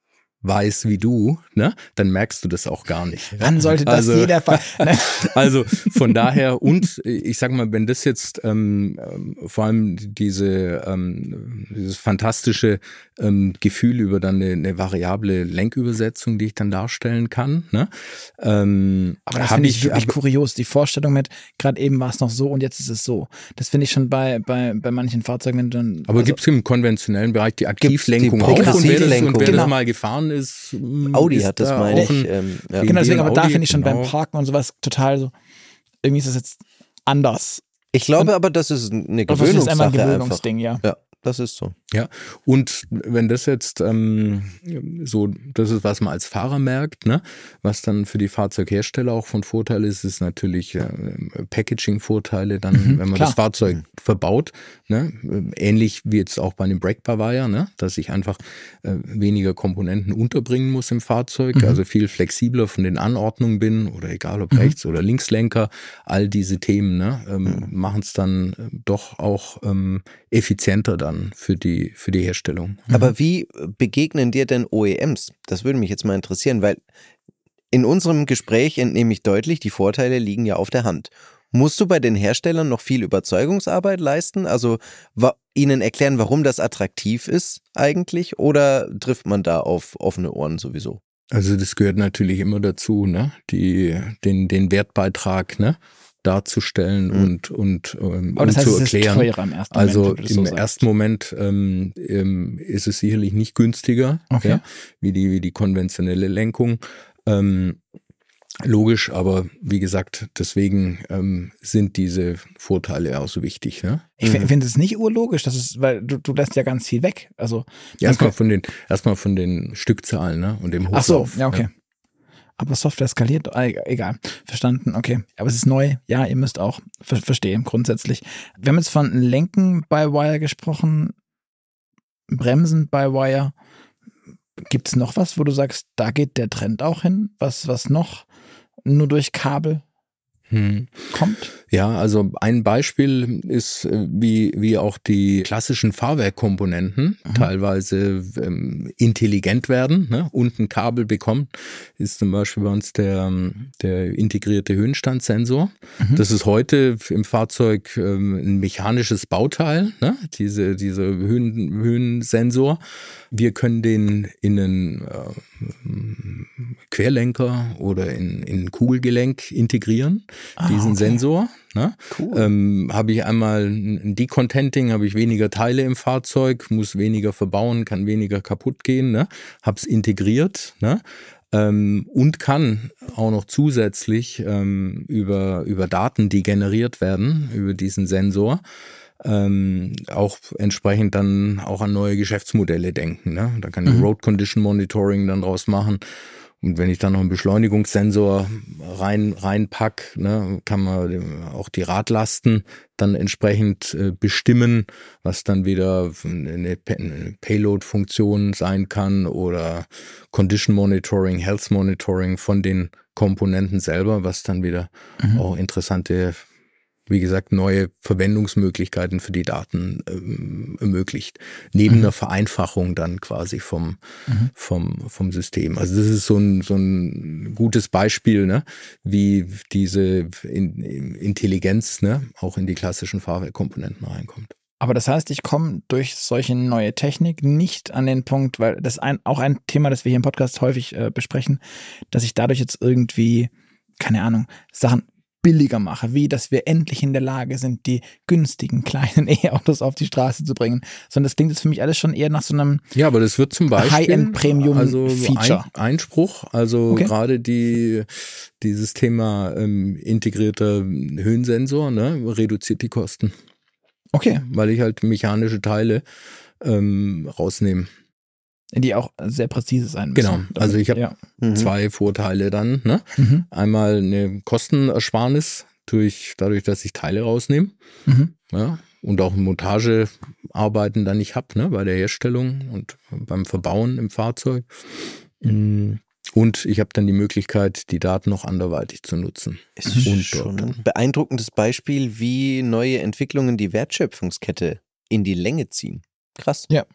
weiß wie du, ne, dann merkst du das auch gar nicht. Wann sollte das also, jeder Fall? Also von daher und ich sag mal, wenn das jetzt ähm, vor allem diese ähm, dieses fantastische ähm, Gefühl über dann eine, eine variable Lenkübersetzung, die ich dann darstellen kann, ne, ähm, aber das finde ich wirklich hab, kurios. Die Vorstellung mit, gerade eben war es noch so und jetzt ist es so. Das finde ich schon bei bei bei manchen Fahrzeugen, wenn du dann. Aber also, gibt es im konventionellen Bereich die Aktivlenkung die auch und wer das, und wer genau. das mal gefahren ist, ist Audi ist hat das, da meine ich. ein, Ähm, ja. Genau, deswegen, aber Audi, da finde ich schon genau. beim Parken und sowas total so, irgendwie ist das jetzt anders. Ich glaube und, aber, das ist eine Gewöhnungssache. Das ist einfach ein Gewöhnungsding, ja. Ja, das ist so. Ja, und wenn das jetzt ähm, so, das ist, was man als Fahrer merkt, ne, was dann für die Fahrzeughersteller auch von Vorteil ist, ist natürlich äh, Packaging-Vorteile dann, mhm, wenn man klar. das Fahrzeug verbaut, ne, ähnlich wie jetzt auch bei einem Brake-by-Wire, ne, dass ich einfach äh, weniger Komponenten unterbringen muss im Fahrzeug, mhm. also viel flexibler von den Anordnungen bin oder egal ob mhm. Rechts- oder Linkslenker, all diese Themen, ne, ähm, mhm. machen es dann äh, doch auch ähm, effizienter dann für die für die Herstellung. Aber wie begegnen dir denn O E Ms? Das würde mich jetzt mal interessieren, weil in unserem Gespräch entnehme ich deutlich, die Vorteile liegen ja auf der Hand. Musst du bei den Herstellern noch viel Überzeugungsarbeit leisten? Also wa- ihnen erklären, warum das attraktiv ist eigentlich? Oder trifft man da auf offene Ohren sowieso? Also das gehört natürlich immer dazu, ne? Die, den, den Wertbeitrag, ne? darzustellen mhm. und, und, ähm, Aber das und heißt, zu erklären. Es ist teurer im ersten also Moment, im so ersten Moment ähm, ähm, ist es sicherlich nicht günstiger, okay. ja, wie die, wie die konventionelle Lenkung. Ähm, logisch, aber wie gesagt, deswegen ähm, sind diese Vorteile auch so wichtig. Ne? Ich mhm. finde es nicht urlogisch, das ist, weil du, du lässt ja ganz viel weg. Also ja, erstmal von den erstmal von den Stückzahlen, ne? Und dem Hochlauf. Ach so, ja, okay. Ja. Aber Software skaliert, egal, verstanden, okay. Aber es ist neu, ja, ihr müsst auch, ver- verstehen, grundsätzlich. Wir haben jetzt von Lenken by Wire gesprochen, Bremsen by Wire. Gibt es noch was, wo du sagst, da geht der Trend auch hin? Was, was noch nur durch Kabel hm. kommt? Ja, also ein Beispiel ist, wie, wie auch die klassischen Fahrwerkkomponenten mhm. teilweise ähm, intelligent werden, ne? Und ein Kabel bekommen, ist zum Beispiel bei uns der, der integrierte Höhenstandssensor. Mhm. Das ist heute im Fahrzeug ähm, ein mechanisches Bauteil, ne? Diese, diese Höhen, Höhensensor. Wir können den in einen äh, Querlenker oder in, in ein Kugelgelenk integrieren, ah, diesen okay. Sensor. Ne? Cool. Ähm, habe ich einmal ein Decontenting, habe ich weniger Teile im Fahrzeug, muss weniger verbauen, kann weniger kaputt gehen, ne? Habe es integriert, ne? Ähm, und kann auch noch zusätzlich ähm, über, über Daten, die generiert werden, über diesen Sensor, Ähm, auch entsprechend dann auch an neue Geschäftsmodelle denken. Ne? Da kann ich mhm. Road Condition Monitoring dann draus machen. Und wenn ich dann noch einen Beschleunigungssensor rein reinpack, ne, kann man auch die Radlasten dann entsprechend äh, bestimmen, was dann wieder eine, eine Payload-Funktion sein kann oder Condition Monitoring, Health Monitoring von den Komponenten selber, was dann wieder mhm. auch interessante wie gesagt, neue Verwendungsmöglichkeiten für die Daten ähm, ermöglicht. Neben mhm. einer Vereinfachung dann quasi vom, mhm. vom, vom System. Also das ist so ein, so ein gutes Beispiel, ne, wie diese in, Intelligenz, ne, auch in die klassischen Fahrwerkkomponenten reinkommt. Aber das heißt, ich komme durch solche neue Technik nicht an den Punkt, weil das ist ein, auch ein Thema, das wir hier im Podcast häufig äh, besprechen, dass ich dadurch jetzt irgendwie, keine Ahnung, Sachen billiger mache, wie dass wir endlich in der Lage sind, die günstigen kleinen E-Autos auf die Straße zu bringen. Sondern das klingt jetzt für mich alles schon eher nach so einem ja, aber das wird zum Beispiel High-End-Premium-Feature. Also ein, Einspruch, also okay. gerade die dieses Thema ähm, integrierter Höhensensor, ne, reduziert die Kosten. Okay. Weil ich halt mechanische Teile ähm, rausnehme. Die auch sehr präzise sein müssen. Genau, also ich habe ja. zwei Vorteile dann. Ne? Mhm. Einmal eine Kostenersparnis durch, dadurch, dass ich Teile rausnehme. Mhm. Ja, und auch Montagearbeiten dann nicht habe, ne, bei der Herstellung und beim Verbauen im Fahrzeug. Und ich habe dann die Möglichkeit, die Daten noch anderweitig zu nutzen. Ist und schon ein beeindruckendes Beispiel, wie neue Entwicklungen die Wertschöpfungskette in die Länge ziehen. Krass. Ja.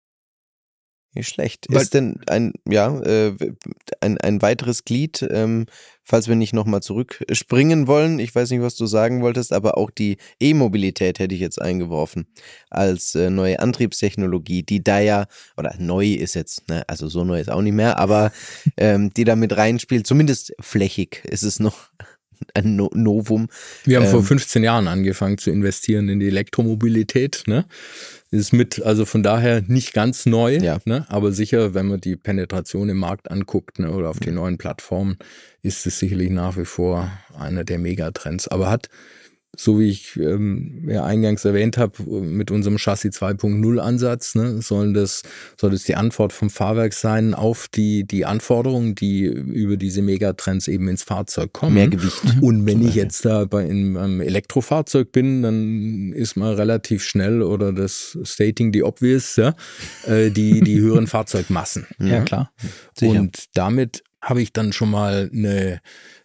Nicht schlecht. Weil ist denn ein, ja, äh, ein, ein weiteres Glied, ähm, falls wir nicht nochmal zurückspringen wollen, ich weiß nicht, was du sagen wolltest, aber auch die E-Mobilität hätte ich jetzt eingeworfen als äh, neue Antriebstechnologie, die da ja, oder neu ist jetzt, ne, also so neu ist auch nicht mehr, aber ähm, die da mit reinspielt, zumindest flächig ist es noch ein no- Novum. Wir haben ähm, vor fünfzehn Jahren angefangen zu investieren in die Elektromobilität, ne? Ist mit, also von daher nicht ganz neu, ja. ne? Aber sicher, wenn man die Penetration im Markt anguckt, ne, oder auf die neuen Plattformen, ist es sicherlich nach wie vor einer der Megatrends. Aber hat, so wie ich ähm, ja eingangs erwähnt habe, mit unserem Chassis zwei Punkt null Ansatz, ne, sollen das, soll das die Antwort vom Fahrwerk sein auf die, die Anforderungen, die über diese Megatrends eben ins Fahrzeug kommen. Mehr Gewicht. Und wenn ich jetzt da bei in einem Elektrofahrzeug bin, dann ist man relativ schnell, oder das Stating the obvious, ja, äh, die, die höheren Fahrzeugmassen. Ja, klar. Sicher. Und damit habe ich dann schon mal eine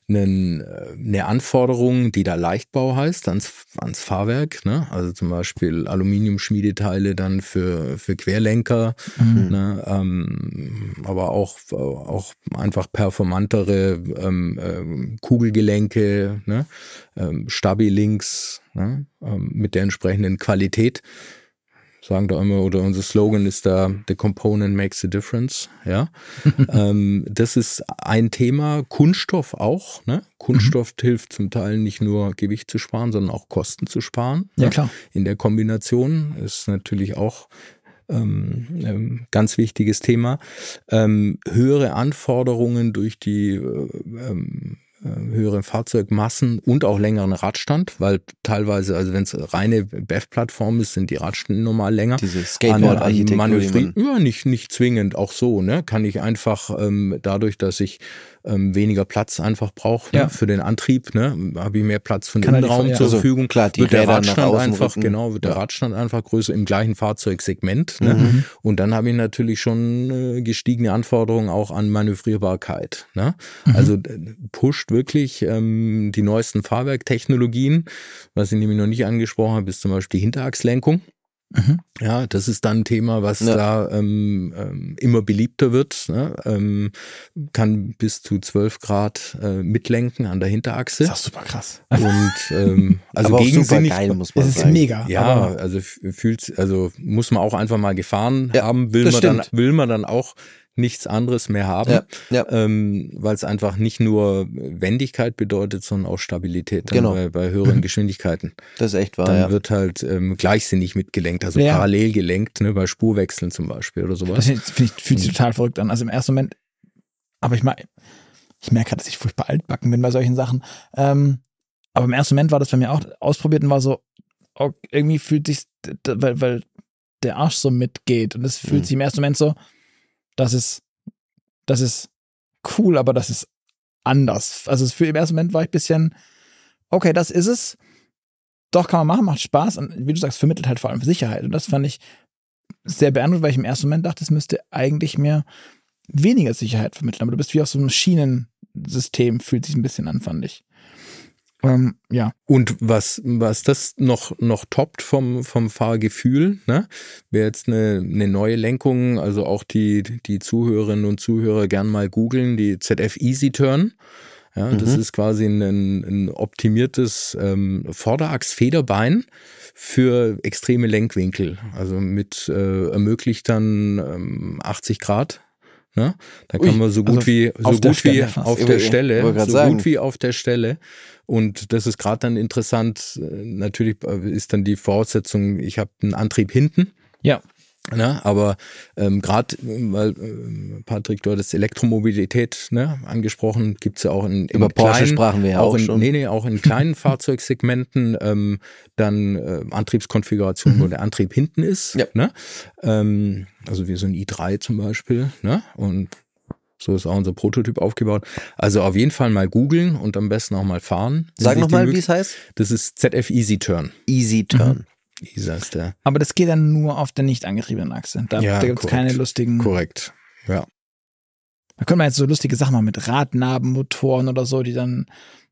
eine Anforderung, die da Leichtbau heißt, ans, ans Fahrwerk, ne? Also zum Beispiel Aluminiumschmiedeteile dann für, für Querlenker, mhm. ne? ähm, aber auch, auch einfach performantere ähm, äh, Kugelgelenke, ne? ähm, Stabi-Links, ne? ähm, mit der entsprechenden Qualität. Sagen da immer, oder unser Slogan ist da, the component makes a difference, ja. ähm, das ist ein Thema. Kunststoff auch, ne? Kunststoff mhm. hilft zum Teil nicht nur Gewicht zu sparen, sondern auch Kosten zu sparen. Ja, klar. In der Kombination ist natürlich auch ähm, ähm, ganz wichtiges Thema. Ähm, höhere Anforderungen durch die äh, ähm, höhere Fahrzeugmassen und auch längeren Radstand, weil teilweise, also wenn es reine B E V-Plattform ist, sind die Radstände normal länger. Diese Skateboard-Architektur. Ja, nicht, nicht zwingend, auch so, ne? Kann ich einfach ähm, dadurch, dass ich ähm, weniger Platz einfach brauche, ja. ne? Für den Antrieb, ne? Habe ich mehr Platz für den Kann Innenraum die, zur also, Verfügung. Klar, die wird der Räder Radstand nach außen einfach, rücken. genau, wird der ja. Radstand einfach größer im gleichen Fahrzeugsegment, ne? Mhm. Und dann habe ich natürlich schon äh, gestiegene Anforderungen auch an Manövrierbarkeit, ne? Mhm. Also pusht wirklich ähm, die neuesten Fahrwerktechnologien. Was ich nämlich noch nicht angesprochen habe, ist zum Beispiel die Hinterachslenkung. Mhm. Ja, das ist dann ein Thema, was ja. da ähm, ähm, immer beliebter wird. Ne? Ähm, kann bis zu zwölf Grad äh, mitlenken an der Hinterachse. Das ist auch super krass. Und ähm, also aber gegensinnig, auch super geil, muss man das sagen. ist mega. Ja, aber also fühlt, also muss man auch einfach mal gefahren ja, haben. Will man dann, will man dann auch nichts anderes mehr haben, ja, ja. ähm, weil es einfach nicht nur Wendigkeit bedeutet, sondern auch Stabilität dann genau. bei, bei höheren mhm. Geschwindigkeiten. Das ist echt wahr, Dann ja. wird halt ähm, gleichsinnig mitgelenkt, also ja. parallel gelenkt, ne, bei Spurwechseln zum Beispiel oder sowas. Das find ich, fühlt sich total verrückt an. Also im ersten Moment, aber ich, mein, ich merke gerade, dass ich furchtbar altbacken bin bei solchen Sachen. Ähm, aber im ersten Moment war das bei mir auch ausprobiert und war so, oh, irgendwie fühlt sich, weil, weil der Arsch so mitgeht und es fühlt mhm. sich im ersten Moment so, das ist, das ist cool, aber das ist anders. Also für im ersten Moment war ich ein bisschen, okay, das ist es. Doch, kann man machen, macht Spaß. Und wie du sagst, vermittelt halt vor allem Sicherheit. Und das fand ich sehr beeindruckend, weil ich im ersten Moment dachte, es müsste eigentlich mir weniger Sicherheit vermitteln. Aber du bist wie auf so einem Schienensystem, fühlt sich ein bisschen an, fand ich. Ähm, ja. Und was, was das noch, noch toppt vom, vom Fahrgefühl, ne, wäre jetzt eine, eine neue Lenkung, also auch die, die Zuhörerinnen und Zuhörer gern mal googeln, die Z F Easy Turn. Ja, mhm. Das ist quasi ein, ein optimiertes ähm, Vorderachs-Federbein für extreme Lenkwinkel. Also mit äh, ermöglicht dann ähm, achtzig Grad. Ne? Da kann Ui, man so gut also wie so gut wie auf der Stelle, so sagen. gut wie auf der Stelle. Und das ist gerade dann interessant. Natürlich ist dann die Voraussetzung, ich habe einen Antrieb hinten. Ja. Ne, aber ähm, gerade, weil äh, Patrick, du hattest Elektromobilität ne, angesprochen, gibt's ja auch in, in Über Porsche kleinen, sprachen wir ja auch, auch in, schon. Nee, nee, auch in kleinen Fahrzeugsegmenten ähm, dann äh, Antriebskonfigurationen, mhm. wo der Antrieb hinten ist. Ja. Ne? Ähm, also wie so ein i drei zum Beispiel. Ne? Und so ist auch unser Prototyp aufgebaut. Also auf jeden Fall mal googeln und am besten auch mal fahren. Sag nochmal, wie es heißt? Das ist Z F Easy Turn. Easy Turn. Mhm. Der. Aber das geht dann nur auf der nicht angetriebenen Achse. Da, ja, da gibt es keine lustigen. Korrekt, ja. Da können wir jetzt so lustige Sachen machen mit Radnabenmotoren oder so, die dann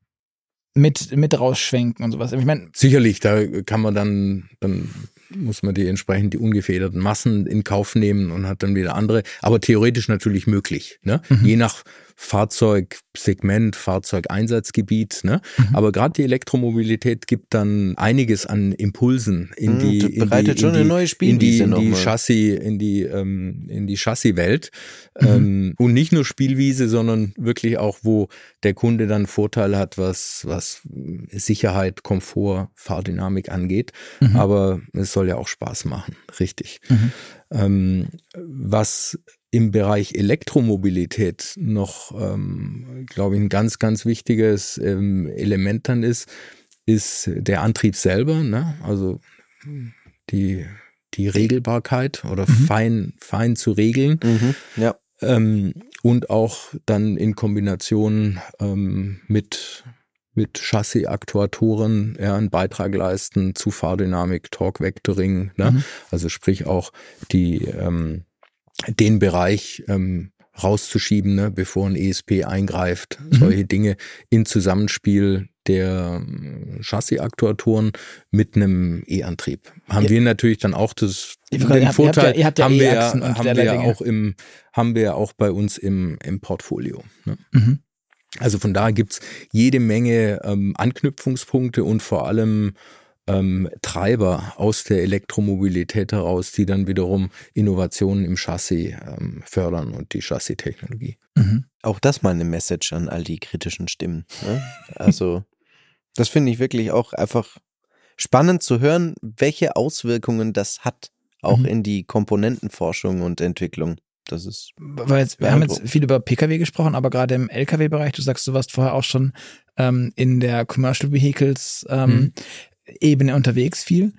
mit, mit rausschwenken und sowas. Ich mein, Sicherlich, da kann man dann, dann muss man die entsprechend die ungefederten Massen in Kauf nehmen und hat dann wieder andere, aber theoretisch natürlich möglich, ne? Mhm. Je nach Fahrzeugsegment, Fahrzeugeinsatzgebiet, ne? Mhm. Aber gerade die Elektromobilität gibt dann einiges an Impulsen in die, das bereitet in die, schon eine neue Spielwiese in die, in die noch Chassis, in die, ähm, in die Chassiswelt. Mhm. Ähm, und nicht nur Spielwiese, sondern wirklich auch, wo der Kunde dann Vorteile hat, was, was Sicherheit, Komfort, Fahrdynamik angeht. Mhm. Aber es soll ja auch Spaß machen, richtig. Mhm. Ähm, was im Bereich Elektromobilität noch, ähm, glaube ich, ein ganz, ganz wichtiges ähm, Element dann ist, ist der Antrieb selber, ne? Also die, die Regelbarkeit oder mhm. fein, fein zu regeln. Mhm. Ja. Ähm, und auch dann in Kombination ähm, mit mit Chassis-Aktuatoren ja, einen Beitrag leisten zu Fahrdynamik, Torque Vectoring, ne? Mhm. Also sprich auch die ähm, den Bereich ähm, rauszuschieben, ne, bevor ein E S P eingreift. Mhm. Solche Dinge in Zusammenspiel der Chassis-Aktuatoren mit einem E-Antrieb. Haben ja. wir natürlich dann auch das den ihr Vorteil, habt ja, ihr habt ja haben wir, E-Achsen und haben wir ja auch im, haben wir ja auch bei uns im, im Portfolio. Ne? Mhm. Also von daher gibt's jede Menge ähm, Anknüpfungspunkte und vor allem ähm, Treiber aus der Elektromobilität heraus, die dann wiederum Innovationen im Chassis ähm, fördern und die Chassis-Technologie. Mhm. Auch das mal eine Message an all die kritischen Stimmen. Ne? Also das finde ich wirklich auch einfach spannend zu hören, welche Auswirkungen das hat, auch mhm. in die Komponentenforschung und Entwicklung. Das ist Weil jetzt, wir haben jetzt viel über P K W gesprochen, aber gerade im L K W-Bereich, du sagst, du warst vorher auch schon ähm, in der Commercial Vehicles ähm, mhm. Ebene unterwegs viel.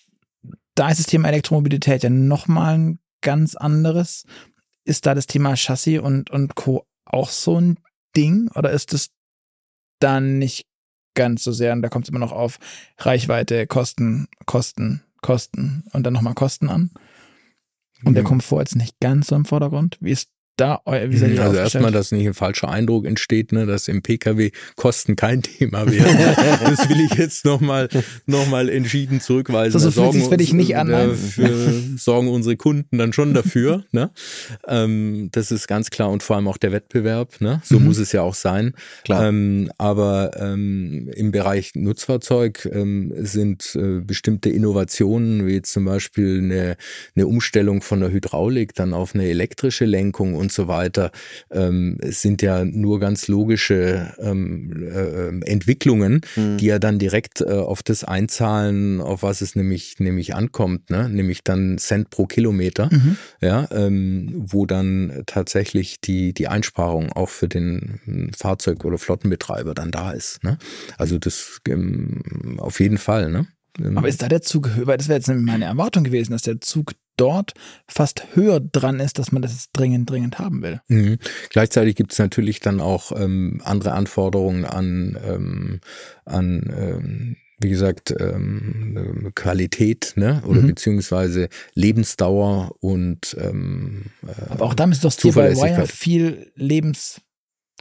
Da ist das Thema Elektromobilität ja nochmal ein ganz anderes. Ist da das Thema Chassis und, und Co. auch so ein Ding? Oder ist es dann nicht ganz so sehr? Und da kommt es immer noch auf Reichweite, Kosten, Kosten, Kosten und dann nochmal Kosten an. Und der Komfort jetzt nicht ganz so im Vordergrund. Wie ist da euer, wie seid ihr Also erstmal, dass nicht ein falscher Eindruck entsteht, ne, dass im P K W Kosten kein Thema wären. Das will ich jetzt nochmal noch mal entschieden zurückweisen. So, so sorgen, fühlt sich für dich nicht an. Dafür sorgen unsere Kunden dann schon dafür. Ne? Ähm, das ist ganz klar und vor allem auch der Wettbewerb. Ne? So mhm. muss es ja auch sein. Klar. Ähm, aber ähm, im Bereich Nutzfahrzeug ähm, sind äh, bestimmte Innovationen, wie jetzt zum Beispiel eine, eine Umstellung von der Hydraulik dann auf eine elektrische Lenkung und so weiter, ähm, es sind ja nur ganz logische ähm, äh, Entwicklungen, mhm. die ja dann direkt äh, auf das einzahlen, auf was es nämlich nämlich ankommt, ne? Nämlich dann Cent pro Kilometer, mhm. ja, ähm, wo dann tatsächlich die die Einsparung auch für den Fahrzeug- oder Flottenbetreiber dann da ist, ne? Also das ähm, auf jeden Fall, ne? Aber ist da der Zug höher? Das wäre jetzt meine Erwartung gewesen, dass der Zug dort fast höher dran ist, dass man das dringend, dringend haben will. Mhm. Gleichzeitig gibt es natürlich dann auch ähm, andere Anforderungen an, ähm, an ähm, wie gesagt, ähm, Qualität, ne? Oder mhm. beziehungsweise Lebensdauer und ähm, äh, aber auch da ist doch D I Y viel Lebens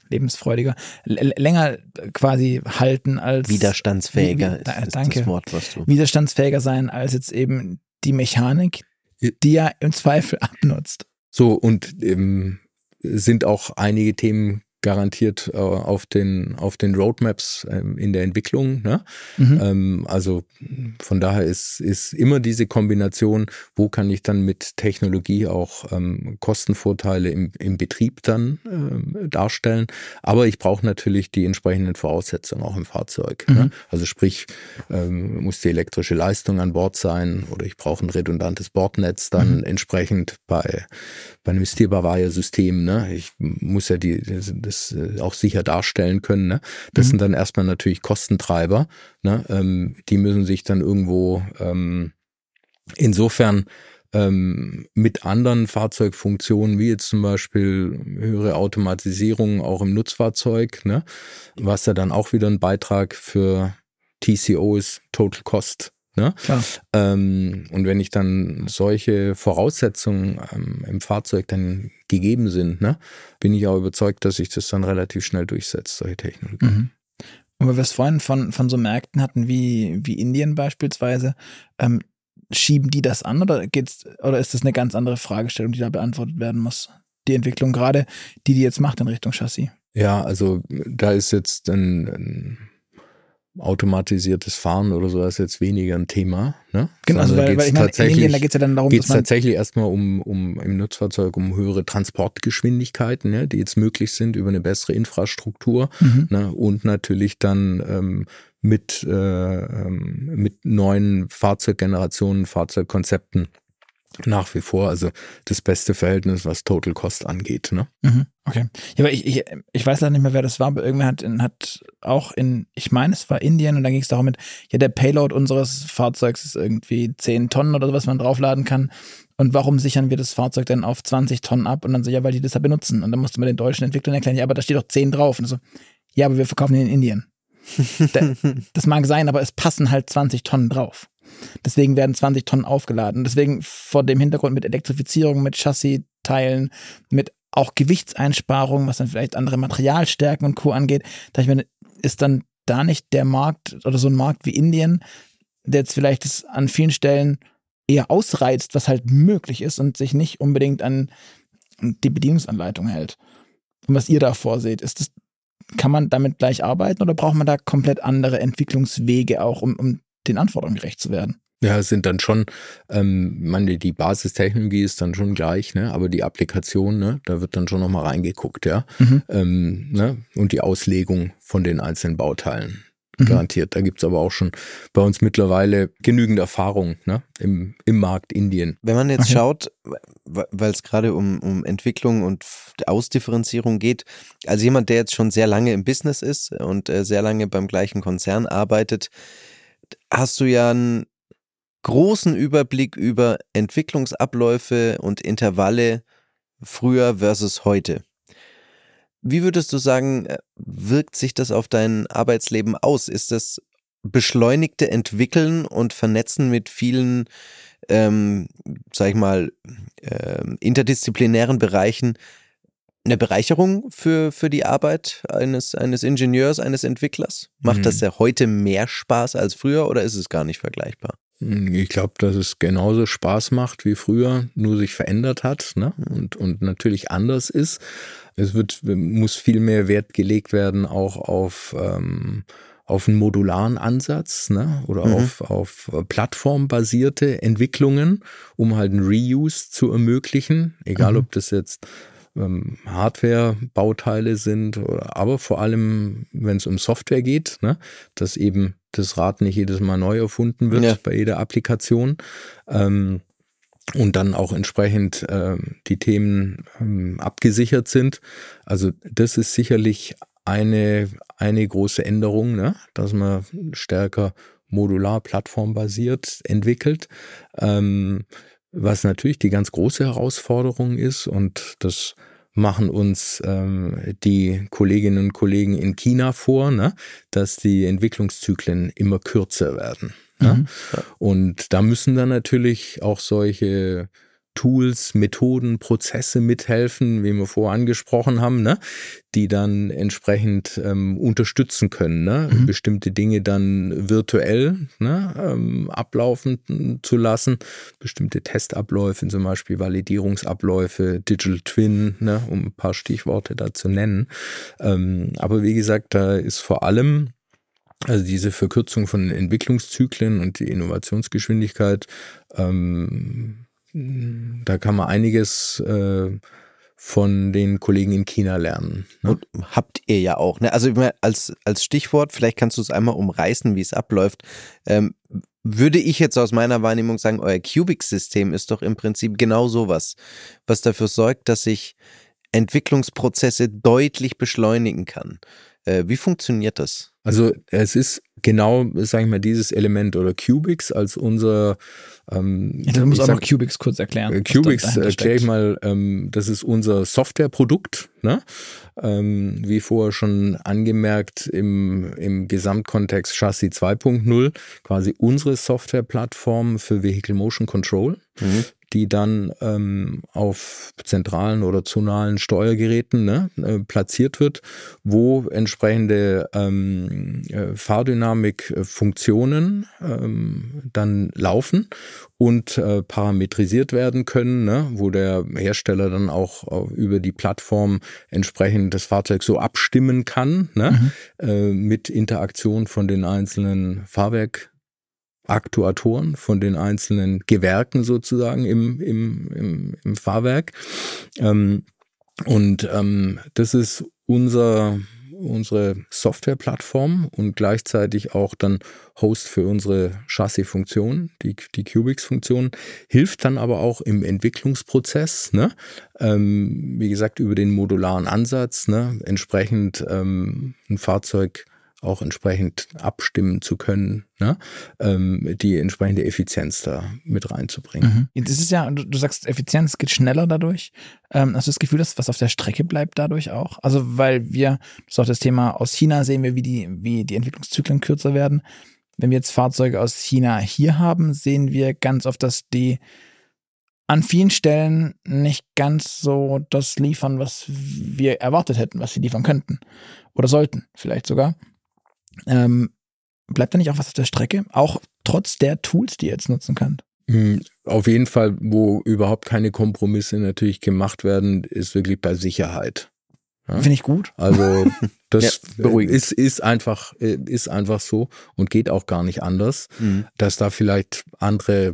lebensfreudiger, l- länger quasi halten als Widerstandsfähiger wie, wie, da, ist danke, das Wort, was du... widerstandsfähiger sein als jetzt eben die Mechanik, die ja im Zweifel abnutzt. So, und ähm, sind auch einige Themen garantiert äh, auf den auf den Roadmaps ähm, in der Entwicklung. Ne? Mhm. Ähm, also von daher ist ist immer diese Kombination, wo kann ich dann mit Technologie auch ähm, Kostenvorteile im, im Betrieb dann ähm, darstellen. Aber ich brauche natürlich die entsprechenden Voraussetzungen auch im Fahrzeug. Mhm. Ne? Also sprich, ähm, muss die elektrische Leistung an Bord sein oder ich brauche ein redundantes Bordnetz dann Mhm. entsprechend bei bei einem Steer-by-Wire-System. Ne? Ich muss ja die das, das auch sicher darstellen können. Ne? Das Mhm. sind dann erstmal natürlich Kostentreiber. Ne? Ähm, die müssen sich dann irgendwo ähm, insofern ähm, mit anderen Fahrzeugfunktionen, wie jetzt zum Beispiel höhere Automatisierung auch im Nutzfahrzeug, ne? Was ja dann auch wieder ein Beitrag für T C O ist, Total Cost. Ne? Klar. Ähm, und wenn ich dann solche Voraussetzungen ähm, im Fahrzeug dann gegeben sind, ne, bin ich auch überzeugt, dass sich das dann relativ schnell durchsetzt, solche Technologie. Mhm. Und weil wir es vorhin von, von so Märkten hatten wie, wie Indien beispielsweise, ähm, schieben die das an oder geht's, oder ist das eine ganz andere Fragestellung, die da beantwortet werden muss? Die Entwicklung gerade, die die jetzt macht in Richtung Chassis. Ja, also da ist jetzt ein, ein automatisiertes Fahren oder so ist jetzt weniger ein Thema. Ne? Genau, also weil, weil ich meine, in Indien, da geht es ja dann darum, geht's dass man tatsächlich erstmal um, um im Nutzfahrzeug um höhere Transportgeschwindigkeiten, ne, die jetzt möglich sind über eine bessere Infrastruktur, Mhm. ne, und natürlich dann ähm, mit, äh, mit neuen Fahrzeuggenerationen, Fahrzeugkonzepten nach wie vor, also das beste Verhältnis, was Total Cost angeht. Ne? Mhm, okay. Ja, aber ich, ich, ich weiß leider nicht mehr, wer das war, aber irgendwer hat, in, hat auch in, ich meine, es war Indien und da ging es darum mit, ja, der Payload unseres Fahrzeugs ist irgendwie zehn Tonnen oder so, was man draufladen kann. Und warum sichern wir das Fahrzeug denn auf zwanzig Tonnen ab? Und dann so, ja, weil die das ja benutzen. Und dann musste man den deutschen Entwicklern erklären, ja, aber da steht doch zehn drauf. Und so, ja, aber wir verkaufen den in Indien. da, das mag sein, aber es passen halt zwanzig Tonnen drauf. Deswegen werden zwanzig Tonnen aufgeladen. Deswegen vor dem Hintergrund mit Elektrifizierung, mit Chassisteilen, mit auch Gewichtseinsparungen, was dann vielleicht andere Materialstärken und Co. angeht, da ich meine, ist dann da nicht der Markt oder so ein Markt wie Indien, der jetzt vielleicht das an vielen Stellen eher ausreizt, was halt möglich ist und sich nicht unbedingt an die Bedienungsanleitung hält. Und was ihr da vorseht, ist das, kann man damit gleich arbeiten oder braucht man da komplett andere Entwicklungswege auch, um, um den Anforderungen gerecht zu werden? Ja, es sind dann schon, ähm, meine, die Basistechnologie ist dann schon gleich, ne, aber die Applikation, ne, da wird dann schon nochmal reingeguckt, ja, Mhm. ähm, ne, und die Auslegung von den einzelnen Bauteilen. Mhm. Garantiert. Da gibt's aber auch schon bei uns mittlerweile genügend Erfahrung, ne, im, im Markt Indien. Wenn man jetzt Okay. schaut, weil es gerade um, um Entwicklung und Ausdifferenzierung geht, als jemand, der jetzt schon sehr lange im Business ist und äh, sehr lange beim gleichen Konzern arbeitet, hast du ja einen großen Überblick über Entwicklungsabläufe und Intervalle früher versus heute. Wie würdest du sagen, wirkt sich das auf dein Arbeitsleben aus? Ist das beschleunigte Entwickeln und Vernetzen mit vielen, ähm, sag ich mal, ähm, interdisziplinären Bereichen eine Bereicherung für, für die Arbeit eines, eines Ingenieurs, eines Entwicklers? Macht Mhm. das ja heute mehr Spaß als früher oder ist es gar nicht vergleichbar? Ich glaube, dass es genauso Spaß macht wie früher, nur sich verändert hat, ne? und, und natürlich anders ist. Es wird, muss viel mehr Wert gelegt werden, auch auf, ähm, auf einen modularen Ansatz, ne? oder Mhm. auf, auf plattformbasierte Entwicklungen, um halt einen Reuse zu ermöglichen, egal Mhm. ob das jetzt ähm, Hardware-Bauteile sind, oder, aber vor allem, wenn es um Software geht, ne? dass eben das Rad nicht jedes Mal neu erfunden wird Ja. bei jeder Applikation. Ähm, und dann auch entsprechend ähm, die Themen ähm, abgesichert sind. Also das ist sicherlich eine, eine große Änderung, ne? Dass man stärker modular, plattformbasiert entwickelt. Ähm, was natürlich die ganz große Herausforderung ist, und das machen uns ähm, die Kolleginnen und Kollegen in China vor, ne? Dass die Entwicklungszyklen immer kürzer werden. Ne? Mhm. Und da müssen dann natürlich auch solche Tools, Methoden, Prozesse mithelfen, wie wir vorher angesprochen haben, ne? Die dann entsprechend ähm, unterstützen können, ne? Mhm. Bestimmte Dinge dann virtuell, ne? ähm, ablaufen zu lassen, bestimmte Testabläufe, zum Beispiel Validierungsabläufe, Digital Twin, ne? Um ein paar Stichworte da zu nennen. Ähm, aber wie gesagt, da ist vor allem also diese Verkürzung von Entwicklungszyklen und die Innovationsgeschwindigkeit, ähm, da kann man einiges äh, von den Kollegen in China lernen. Ne? Und habt ihr ja auch. Ne? Also als, als Stichwort, vielleicht kannst du es einmal umreißen, wie es abläuft. Ähm, würde ich jetzt aus meiner Wahrnehmung sagen, euer Cubics-System ist doch im Prinzip genau sowas, was dafür sorgt, dass ich Entwicklungsprozesse deutlich beschleunigen kann. Äh, wie funktioniert das? Also es ist genau, sage ich mal, dieses Element oder Cubics als unser ähm, ja, du musst auch sag, noch Cubics kurz erklären. Cubics erkläre ich mal, ähm, das ist unser Softwareprodukt, ne? Ähm, wie vorher schon angemerkt im, im Gesamtkontext Chassis zwei Punkt null, quasi unsere Softwareplattform für Vehicle Motion Control, mhm. die dann ähm, auf zentralen oder zonalen Steuergeräten ne, äh, platziert wird, wo entsprechende ähm, äh, Fahrdynamik-Funktionen ähm, dann laufen und äh, parametrisiert werden können, ne, wo der Hersteller dann auch äh, über die Plattform entsprechend das Fahrzeug so abstimmen kann, ne, mhm. äh, mit Interaktion von den einzelnen Fahrwerk Aktuatoren von den einzelnen Gewerken sozusagen im, im, im, im Fahrwerk. Ähm, und ähm, das ist unser, unsere Softwareplattform und gleichzeitig auch dann Host für unsere Chassis-Funktion, die, die Cubics-Funktion, hilft dann aber auch im Entwicklungsprozess, ne? Ähm, wie gesagt, über den modularen Ansatz, ne? Entsprechend ähm, ein Fahrzeug auch entsprechend abstimmen zu können, ne? ähm, die entsprechende Effizienz da mit reinzubringen. Mhm. Das ist ja, du, du sagst, Effizienz geht schneller dadurch. Ähm, hast du das Gefühl, dass was auf der Strecke bleibt dadurch auch? Also weil wir, das ist auch das Thema, aus China sehen wir, wie die, wie die Entwicklungszyklen kürzer werden. Wenn wir jetzt Fahrzeuge aus China hier haben, sehen wir ganz oft, dass die an vielen Stellen nicht ganz so das liefern, was wir erwartet hätten, was sie liefern könnten oder sollten vielleicht sogar. Ähm, bleibt da nicht auch was auf der Strecke? Auch trotz der Tools, die ihr jetzt nutzen könnt? Auf jeden Fall, wo überhaupt keine Kompromisse natürlich gemacht werden, ist wirklich bei Sicherheit. Ja? Finde ich gut. Also das ja, ist, ist, einfach, ist einfach so und geht auch gar nicht anders, mhm. dass da vielleicht andere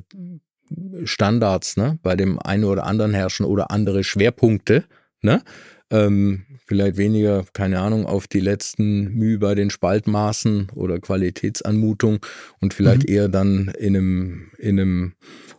Standards ne, bei dem einen oder anderen herrschen oder andere Schwerpunkte, ne? Ähm, vielleicht weniger, keine Ahnung, auf die letzten Mühe bei den Spaltmaßen oder Qualitätsanmutung und vielleicht mhm. eher dann in einem, in einem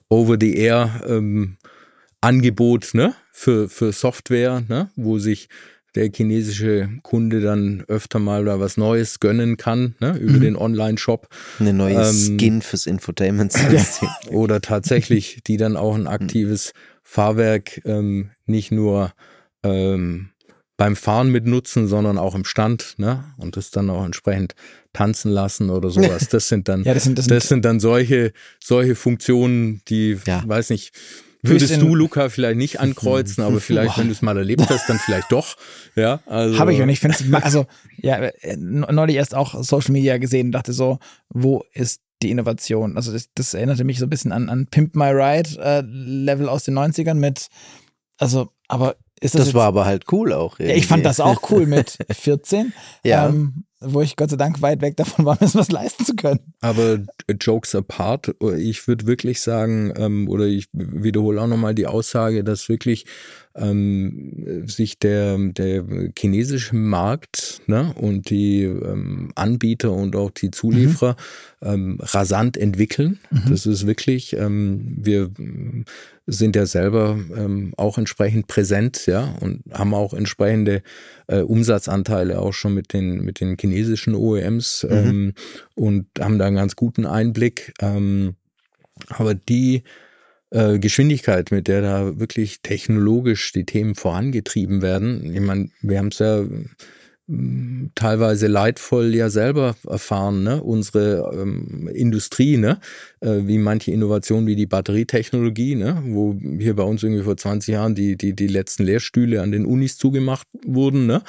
Over-the-Air-Angebot ähm, ne, für, für Software, ne, wo sich der chinesische Kunde dann öfter mal da was Neues gönnen kann, ne, über mhm. den Online-Shop. Eine neue ähm, Skin fürs Infotainment-System. Oder tatsächlich, die dann auch ein aktives Fahrwerk ähm, nicht nur ähm, beim Fahren mitnutzen, sondern auch im Stand, ne? Und das dann auch entsprechend tanzen lassen oder sowas. Das sind dann, ja, das sind, das sind, das sind dann solche, solche Funktionen, die, ja. weiß nicht, würdest du, Luca, vielleicht nicht ankreuzen, aber vielleicht, wenn du es mal erlebt hast, dann vielleicht doch. Ja, also. Habe ich und ich finde es, also, ja, neulich erst auch Social Media gesehen und dachte so, wo ist die Innovation? Also, das, das erinnerte mich so ein bisschen an, an Pimp My Ride äh, Level aus den neunzigern mit, also, aber ist das, das jetzt, war aber halt cool auch. Irgendwie. Ja, ich fand das auch cool mit vierzehn, ja. ähm, wo ich Gott sei Dank weit weg davon war, mir was leisten zu können. Aber Jokes apart, ich würde wirklich sagen, ähm, oder ich wiederhole auch nochmal die Aussage, dass wirklich ähm, sich der, der chinesische Markt ne, und die ähm, Anbieter und auch die Zulieferer mhm. ähm, rasant entwickeln. Mhm. Das ist wirklich, ähm, wir sind ja selber ähm, auch entsprechend präsent, ja, und haben auch entsprechende äh, Umsatzanteile auch schon mit den mit den chinesischen O E Ms mhm. ähm, und haben da einen ganz guten Einblick. Ähm, aber die äh, Geschwindigkeit, mit der da wirklich technologisch die Themen vorangetrieben werden, ich meine, wir haben es ja teilweise leidvoll ja selber erfahren, ne? Unsere ähm, Industrie, ne? Äh, wie manche Innovationen wie die Batterietechnologie, ne? Wo hier bei uns irgendwie vor zwanzig Jahren die, die, die letzten Lehrstühle an den Unis zugemacht wurden, ne?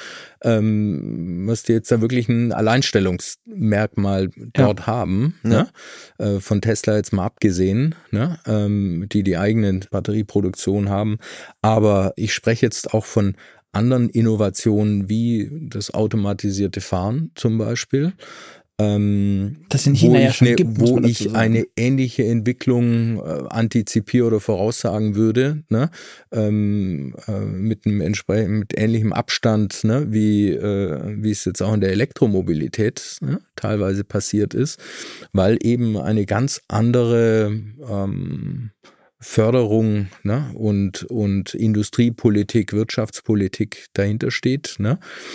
Ähm, was die jetzt da wirklich ein Alleinstellungsmerkmal dort ja. haben, ja. Ne? Äh, von Tesla jetzt mal abgesehen, ne? Ähm, die die eigene Batterieproduktion haben. Aber ich spreche jetzt auch von anderen Innovationen wie das automatisierte Fahren zum Beispiel. Ähm, das in China wo ja ich, schon ne, gibt, wo ich eine ähnliche Entwicklung äh, antizipiere oder voraussagen würde, ne? ähm, äh, mit einem entsprechend mit ähnlichem Abstand, ne? wie äh, wie es jetzt auch in der Elektromobilität ne? teilweise passiert ist, weil eben eine ganz andere ähm, Förderung ne, und, und Industriepolitik, Wirtschaftspolitik dahinter steht. Ne?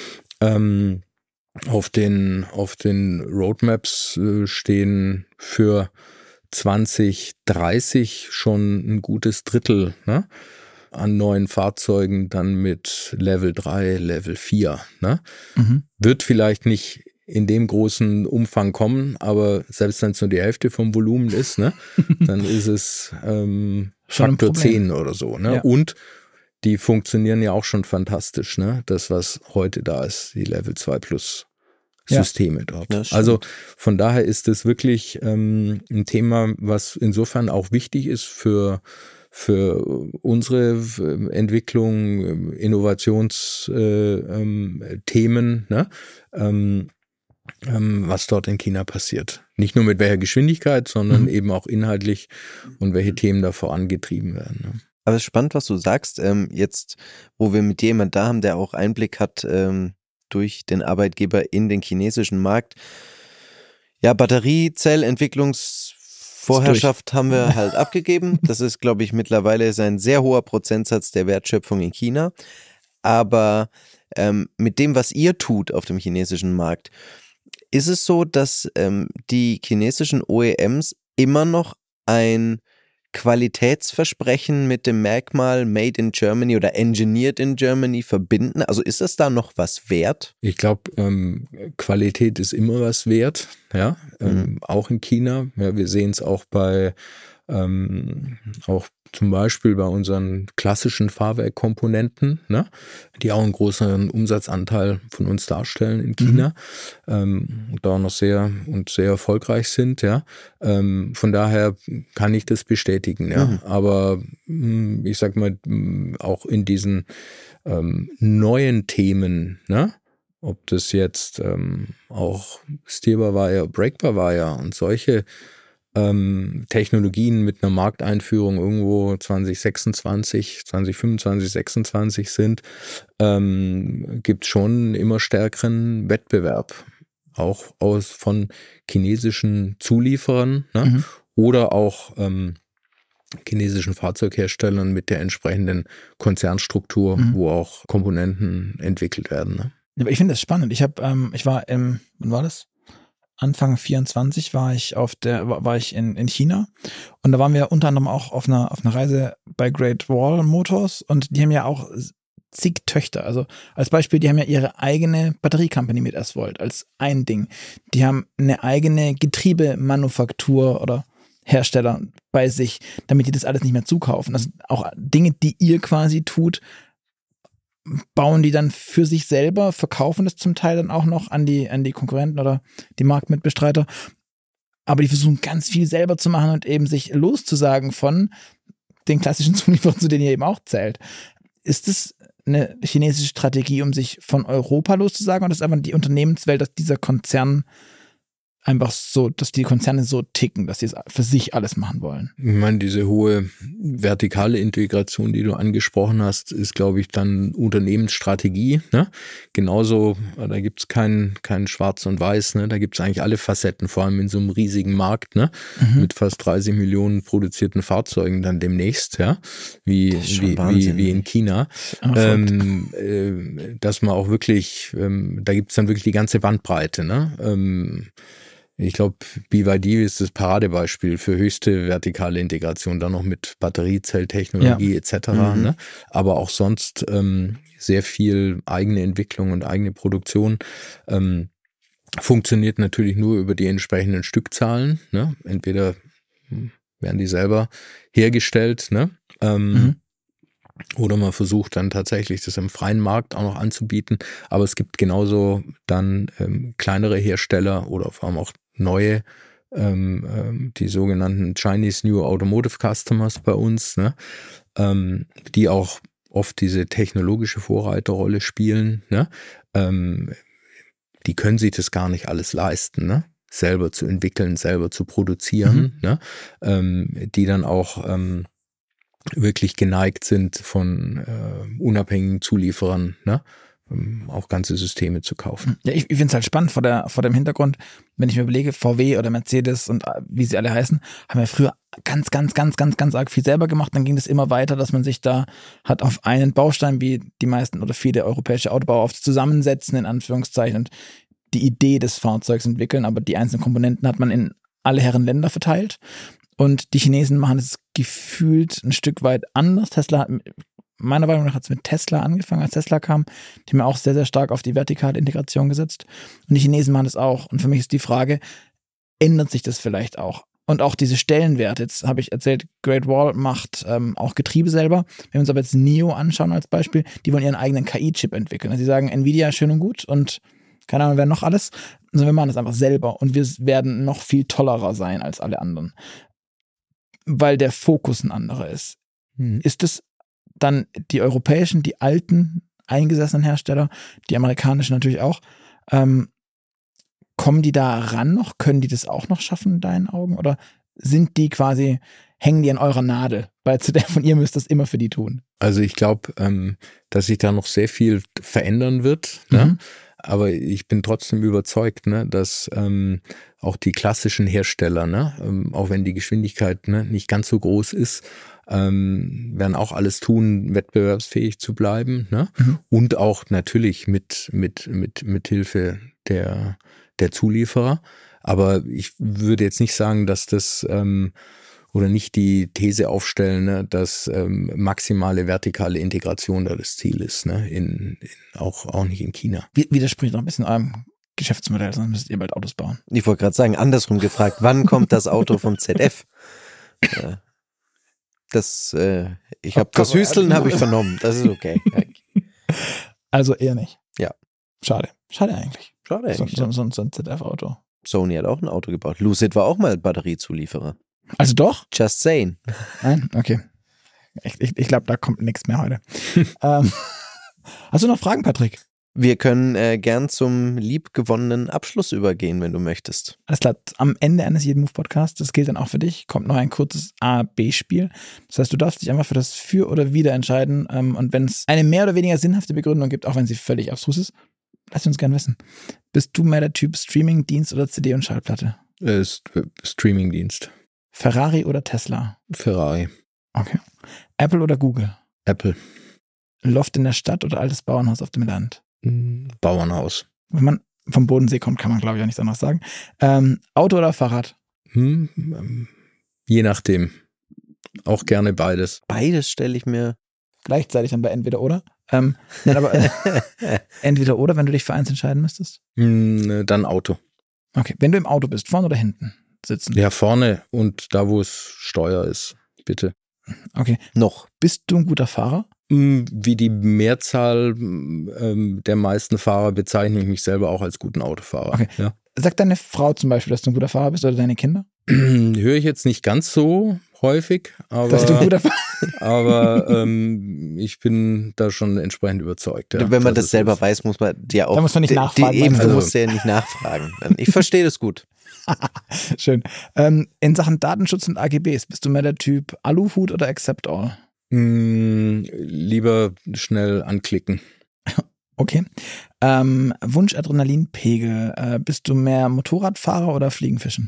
Ähm, auf den, auf den Roadmaps äh, stehen für zwanzig dreißig schon ein gutes Drittel ne, an neuen Fahrzeugen dann mit Level drei, Level vier. Ne? Mhm. Wird vielleicht nicht in dem großen Umfang kommen, aber selbst wenn es nur die Hälfte vom Volumen ist, ne, dann ist es ähm, Faktor zehn oder so. Ne? Ja. Und die funktionieren ja auch schon fantastisch, ne? Das, was heute da ist, die Level zwei Plus Systeme ja. dort. Also von daher ist es wirklich ähm, ein Thema, was insofern auch wichtig ist für für unsere Entwicklung, Innovationsthemen, äh, ne? ähm, was dort in China passiert. Nicht nur mit welcher Geschwindigkeit, sondern mhm. eben auch inhaltlich und welche Themen da vorangetrieben werden. Ne? Aber es ist spannend, was du sagst. Ähm, jetzt, wo wir mit jemandem da haben, der auch Einblick hat ähm, durch den Arbeitgeber in den chinesischen Markt. Ja, Batteriezellentwicklungsvorherrschaft haben wir halt abgegeben. Das ist, glaube ich, mittlerweile ein sehr hoher Prozentsatz der Wertschöpfung in China. Aber ähm, mit dem, was ihr tut auf dem chinesischen Markt, ist es so, dass ähm, die chinesischen O E Ms immer noch ein Qualitätsversprechen mit dem Merkmal Made in Germany oder Engineered in Germany verbinden? Also ist das da noch was wert? Ich glaube, ähm, Qualität ist immer was wert, ja, ähm, mhm. auch in China. Ja, wir sehen es auch bei ähm, auch zum Beispiel bei unseren klassischen Fahrwerkkomponenten, ne, die auch einen großen Umsatzanteil von uns darstellen in China, mhm. ähm, und da auch noch sehr und sehr erfolgreich sind, ja. Ähm, von daher kann ich das bestätigen, ja. Mhm. Aber mh, ich sag mal, mh, auch in diesen ähm, neuen Themen, ne, ob das jetzt ähm, auch Steer-by-Wire, Brake-by-Wire und solche Ähm, Technologien mit einer Markteinführung irgendwo zwanzig sechsundzwanzig, zwanzig fünfundzwanzig, sechsundzwanzig sind, ähm, gibt es schon einen immer stärkeren Wettbewerb, auch aus von chinesischen Zulieferern, ne? Mhm. Oder auch ähm, chinesischen Fahrzeugherstellern mit der entsprechenden Konzernstruktur, mhm. wo auch Komponenten entwickelt werden. Ne? Aber ich finde das spannend. Ich habe, ähm, ich war im, wann war das? Anfang vierundzwanzig war ich auf der, war ich in, in China und da waren wir unter anderem auch auf einer, auf einer Reise bei Great Wall Motors und die haben ja auch zig Töchter. Also als Beispiel, die haben ja ihre eigene Batteriecompany mit S-Volt als ein Ding. Die haben eine eigene Getriebemanufaktur oder Hersteller bei sich, damit die das alles nicht mehr zukaufen. Also auch Dinge, die ihr quasi tut, bauen die dann für sich selber, verkaufen das zum Teil dann auch noch an die, an die Konkurrenten oder die Marktmitbestreiter. Aber die versuchen ganz viel selber zu machen und eben sich loszusagen von den klassischen Zulieferern, zu denen ihr eben auch zählt. Ist das eine chinesische Strategie, um sich von Europa loszusagen, oder ist einfach die Unternehmenswelt, dass dieser Konzern einfach so, dass die Konzerne so ticken, dass sie es für sich alles machen wollen? Ich meine, diese hohe vertikale Integration, die du angesprochen hast, ist, glaube ich, dann Unternehmensstrategie. Ne? Genauso, da gibt es kein, kein Schwarz und Weiß, ne? Da gibt es eigentlich alle Facetten, vor allem in so einem riesigen Markt, ne? Mhm. Mit fast dreißig Millionen produzierten Fahrzeugen dann demnächst, ja, wie, wie, wie, wie in China. Ähm, äh, dass man auch wirklich, ähm, da gibt es dann wirklich die ganze Bandbreite, ne? Ähm, Ich glaube, B Y D ist das Paradebeispiel für höchste vertikale Integration, dann noch mit Batteriezelltechnologie ja. et cetera. Mhm. Ne? Aber auch sonst ähm, sehr viel eigene Entwicklung und eigene Produktion. Ähm, funktioniert natürlich nur über die entsprechenden Stückzahlen. Ne? Entweder werden die selber hergestellt, ne? Ähm, mhm. Oder man versucht dann tatsächlich das im freien Markt auch noch anzubieten. Aber es gibt genauso dann ähm, kleinere Hersteller oder vor allem auch neue, ähm, ähm, die sogenannten Chinese New Automotive Customers bei uns, ne? ähm, die auch oft diese technologische Vorreiterrolle spielen. Ne? Ähm, die können sich das gar nicht alles leisten, ne? Selber zu entwickeln, selber zu produzieren, mhm. ne? ähm, die dann auch ähm, wirklich geneigt sind, von äh, unabhängigen Zulieferern, ne, ähm, auch ganze Systeme zu kaufen. Ja, ich, ich finde es halt spannend vor, der, vor dem Hintergrund, wenn ich mir überlege, V W oder Mercedes und wie sie alle heißen, haben ja früher ganz, ganz, ganz, ganz, ganz arg viel selber gemacht. Dann ging es immer weiter, dass man sich da hat auf einen Baustein, wie die meisten oder viele europäische Autobauer oft zusammensetzen, in Anführungszeichen, und die Idee des Fahrzeugs entwickeln, aber die einzelnen Komponenten hat man in alle Herren Länder verteilt. Und die Chinesen machen es gefühlt ein Stück weit anders. Tesla, meiner Meinung nach hat es mit Tesla angefangen, als Tesla kam. Die haben ja auch sehr, sehr stark auf die vertikale Integration gesetzt. Und die Chinesen machen es auch. Und für mich ist die Frage, ändert sich das vielleicht auch? Und auch diese Stellenwerte, jetzt habe ich erzählt, Great Wall macht ähm, auch Getriebe selber. Wenn wir uns aber jetzt N I O anschauen als Beispiel, die wollen ihren eigenen K I-Chip entwickeln. Also sie sagen, Nvidia schön und gut und keine Ahnung, wer noch alles. Also wir machen das einfach selber und wir werden noch viel tollerer sein als alle anderen, weil der Fokus ein anderer ist. Hm. Ist es dann die europäischen, die alten, eingesessenen Hersteller, die amerikanischen natürlich auch, ähm, kommen die da ran noch? Können die das auch noch schaffen in deinen Augen? Oder sind die quasi, hängen die an eurer Nadel? Weil zu der von ihr müsst das immer für die tun. Also ich glaube, ähm, dass sich da noch sehr viel verändern wird, mhm. ne? Aber ich bin trotzdem überzeugt, ne, dass ähm, auch die klassischen Hersteller, ne, ähm, auch wenn die Geschwindigkeit ne, nicht ganz so groß ist, ähm, werden auch alles tun, wettbewerbsfähig zu bleiben, ne? Mhm. Und auch natürlich mit mit mit mit Hilfe der der Zulieferer. Aber ich würde jetzt nicht sagen, dass das ähm, oder nicht die These aufstellen, ne, dass ähm, maximale vertikale Integration da das Ziel ist, ne, in, in auch, auch nicht in China. Widerspricht noch ein bisschen eurem Geschäftsmodell, sonst müsst ihr bald Autos bauen. Ich wollte gerade sagen, andersrum gefragt, wann kommt das Auto vom Z F? Das, äh, ich habe das Hüsteln habe ich vernommen, das ist okay. Also eher nicht. Ja. Schade. Schade eigentlich. Schade eigentlich. So, so, so ein Z F-Auto. Sony hat auch ein Auto gebaut. Lucid war auch mal Batteriezulieferer. Also doch? Just saying. Nein? Okay. Ich, ich, ich glaube, da kommt nichts mehr heute. ähm, hast du noch Fragen, Patrick? Wir können äh, gern zum liebgewonnenen Abschluss übergehen, wenn du möchtest. Alles klar, am Ende eines jeden Move-Podcasts, das gilt dann auch für dich, kommt noch ein kurzes A-B-Spiel. Das heißt, du darfst dich einfach für das Für oder Wider entscheiden. Ähm, und wenn es eine mehr oder weniger sinnhafte Begründung gibt, auch wenn sie völlig abstrus ist, lass uns gern wissen. Bist du mehr der Typ Streaming-Dienst oder C D und Schallplatte? Äh, Streaming-Dienst. Ferrari oder Tesla? Ferrari. Okay. Apple oder Google? Apple. Loft in der Stadt oder altes Bauernhaus auf dem Land? Bauernhaus. Wenn man vom Bodensee kommt, kann man, glaube ich, auch nichts anderes sagen. Ähm, Auto oder Fahrrad? Hm, ähm, je nachdem. Auch gerne beides. Beides stelle ich mir gleichzeitig dann bei entweder oder. Ähm, nein, aber äh, entweder oder, wenn du dich für eins entscheiden müsstest? Hm, dann Auto. Okay. Wenn du im Auto bist, vorne oder hinten sitzen? Ja, vorne und da, wo es Steuer ist. Bitte. Okay. Noch. Bist du ein guter Fahrer? Wie die Mehrzahl ähm, der meisten Fahrer bezeichne ich mich selber auch als guten Autofahrer. Okay. Ja. Sagt deine Frau zum Beispiel, dass du ein guter Fahrer bist oder deine Kinder? Höre ich jetzt nicht ganz so häufig, aber, dass du ein guter Fahrer aber ähm, ich bin da schon entsprechend überzeugt. Ja, wenn man das selber ist. weiß, muss man ja auch. Da muss man nicht nachfragen. Die, eben, also, du musst ja nicht nachfragen. Ich verstehe das gut. Schön. Ähm, in Sachen Datenschutz und A G Bs, bist du mehr der Typ Aluhut oder Accept All? Mm, lieber schnell anklicken. Okay. Ähm, Wunsch Adrenalinpegel. Äh, bist du mehr Motorradfahrer oder Fliegenfischen?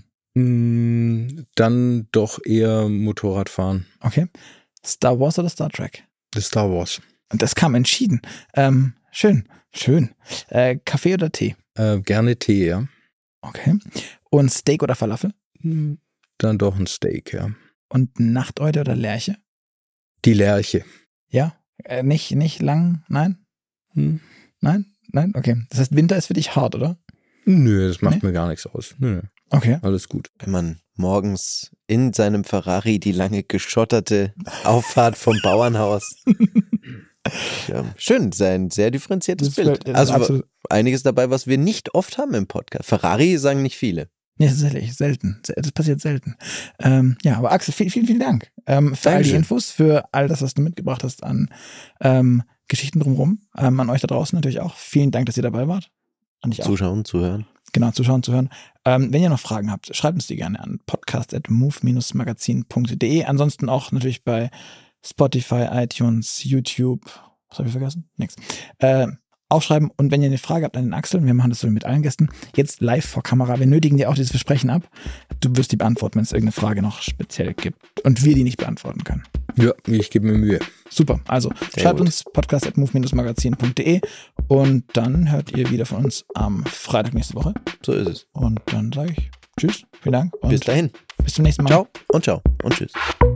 Mm, dann doch eher Motorradfahren. Okay. Star Wars oder Star Trek? Star Wars. Und das kam entschieden. Ähm, schön, schön. Äh, Kaffee oder Tee? Äh, gerne Tee, ja. Okay. Und Steak oder Falafel? Dann doch ein Steak, ja. Und Nachteule oder Lerche? Die Lerche. Ja? Äh, nicht, nicht lang? Nein? Hm. Nein? Nein? Okay. Das heißt, Winter ist für dich hart, oder? Nö, das macht Nee? mir gar nichts aus. Nö, Okay. alles gut. Wenn man morgens in seinem Ferrari die lange geschotterte Auffahrt vom Bauernhaus. Ja, schön, sein sehr differenziertes Das ist Bild. voll- das ist Also absolut- einiges dabei, was wir nicht oft haben im Podcast. Ferrari sagen nicht viele. Nee, tatsächlich, selten. Das passiert selten. Ähm, ja, aber Axel, vielen, vielen, vielen Dank ähm, für all die Dankeschön. Infos, für all das, was du mitgebracht hast an ähm, Geschichten drumherum. Ähm, an euch da draußen natürlich auch. Vielen Dank, dass ihr dabei wart. An dich auch. Zuschauen, zuhören. Genau, zuschauen, zuhören. Ähm, wenn ihr noch Fragen habt, schreibt uns die gerne an podcast at move dash magazin punkt de. Ansonsten auch natürlich bei Spotify, iTunes, YouTube. Was habe ich vergessen? Nix. Äh, aufschreiben und wenn ihr eine Frage habt an den Axel, wir machen das so mit allen Gästen, jetzt live vor Kamera, wir nötigen dir auch dieses Versprechen ab. Du wirst die beantworten, wenn es irgendeine Frage noch speziell gibt und wir die nicht beantworten können. Ja, ich gebe mir Mühe. Super, also Sehr schreibt gut. uns podcast at move dash magazin punkt de und dann hört ihr wieder von uns am Freitag nächste Woche. So ist es. Und dann sage ich Tschüss, vielen Dank und Bis dahin. bis zum nächsten Mal. Ciao und ciao und tschüss.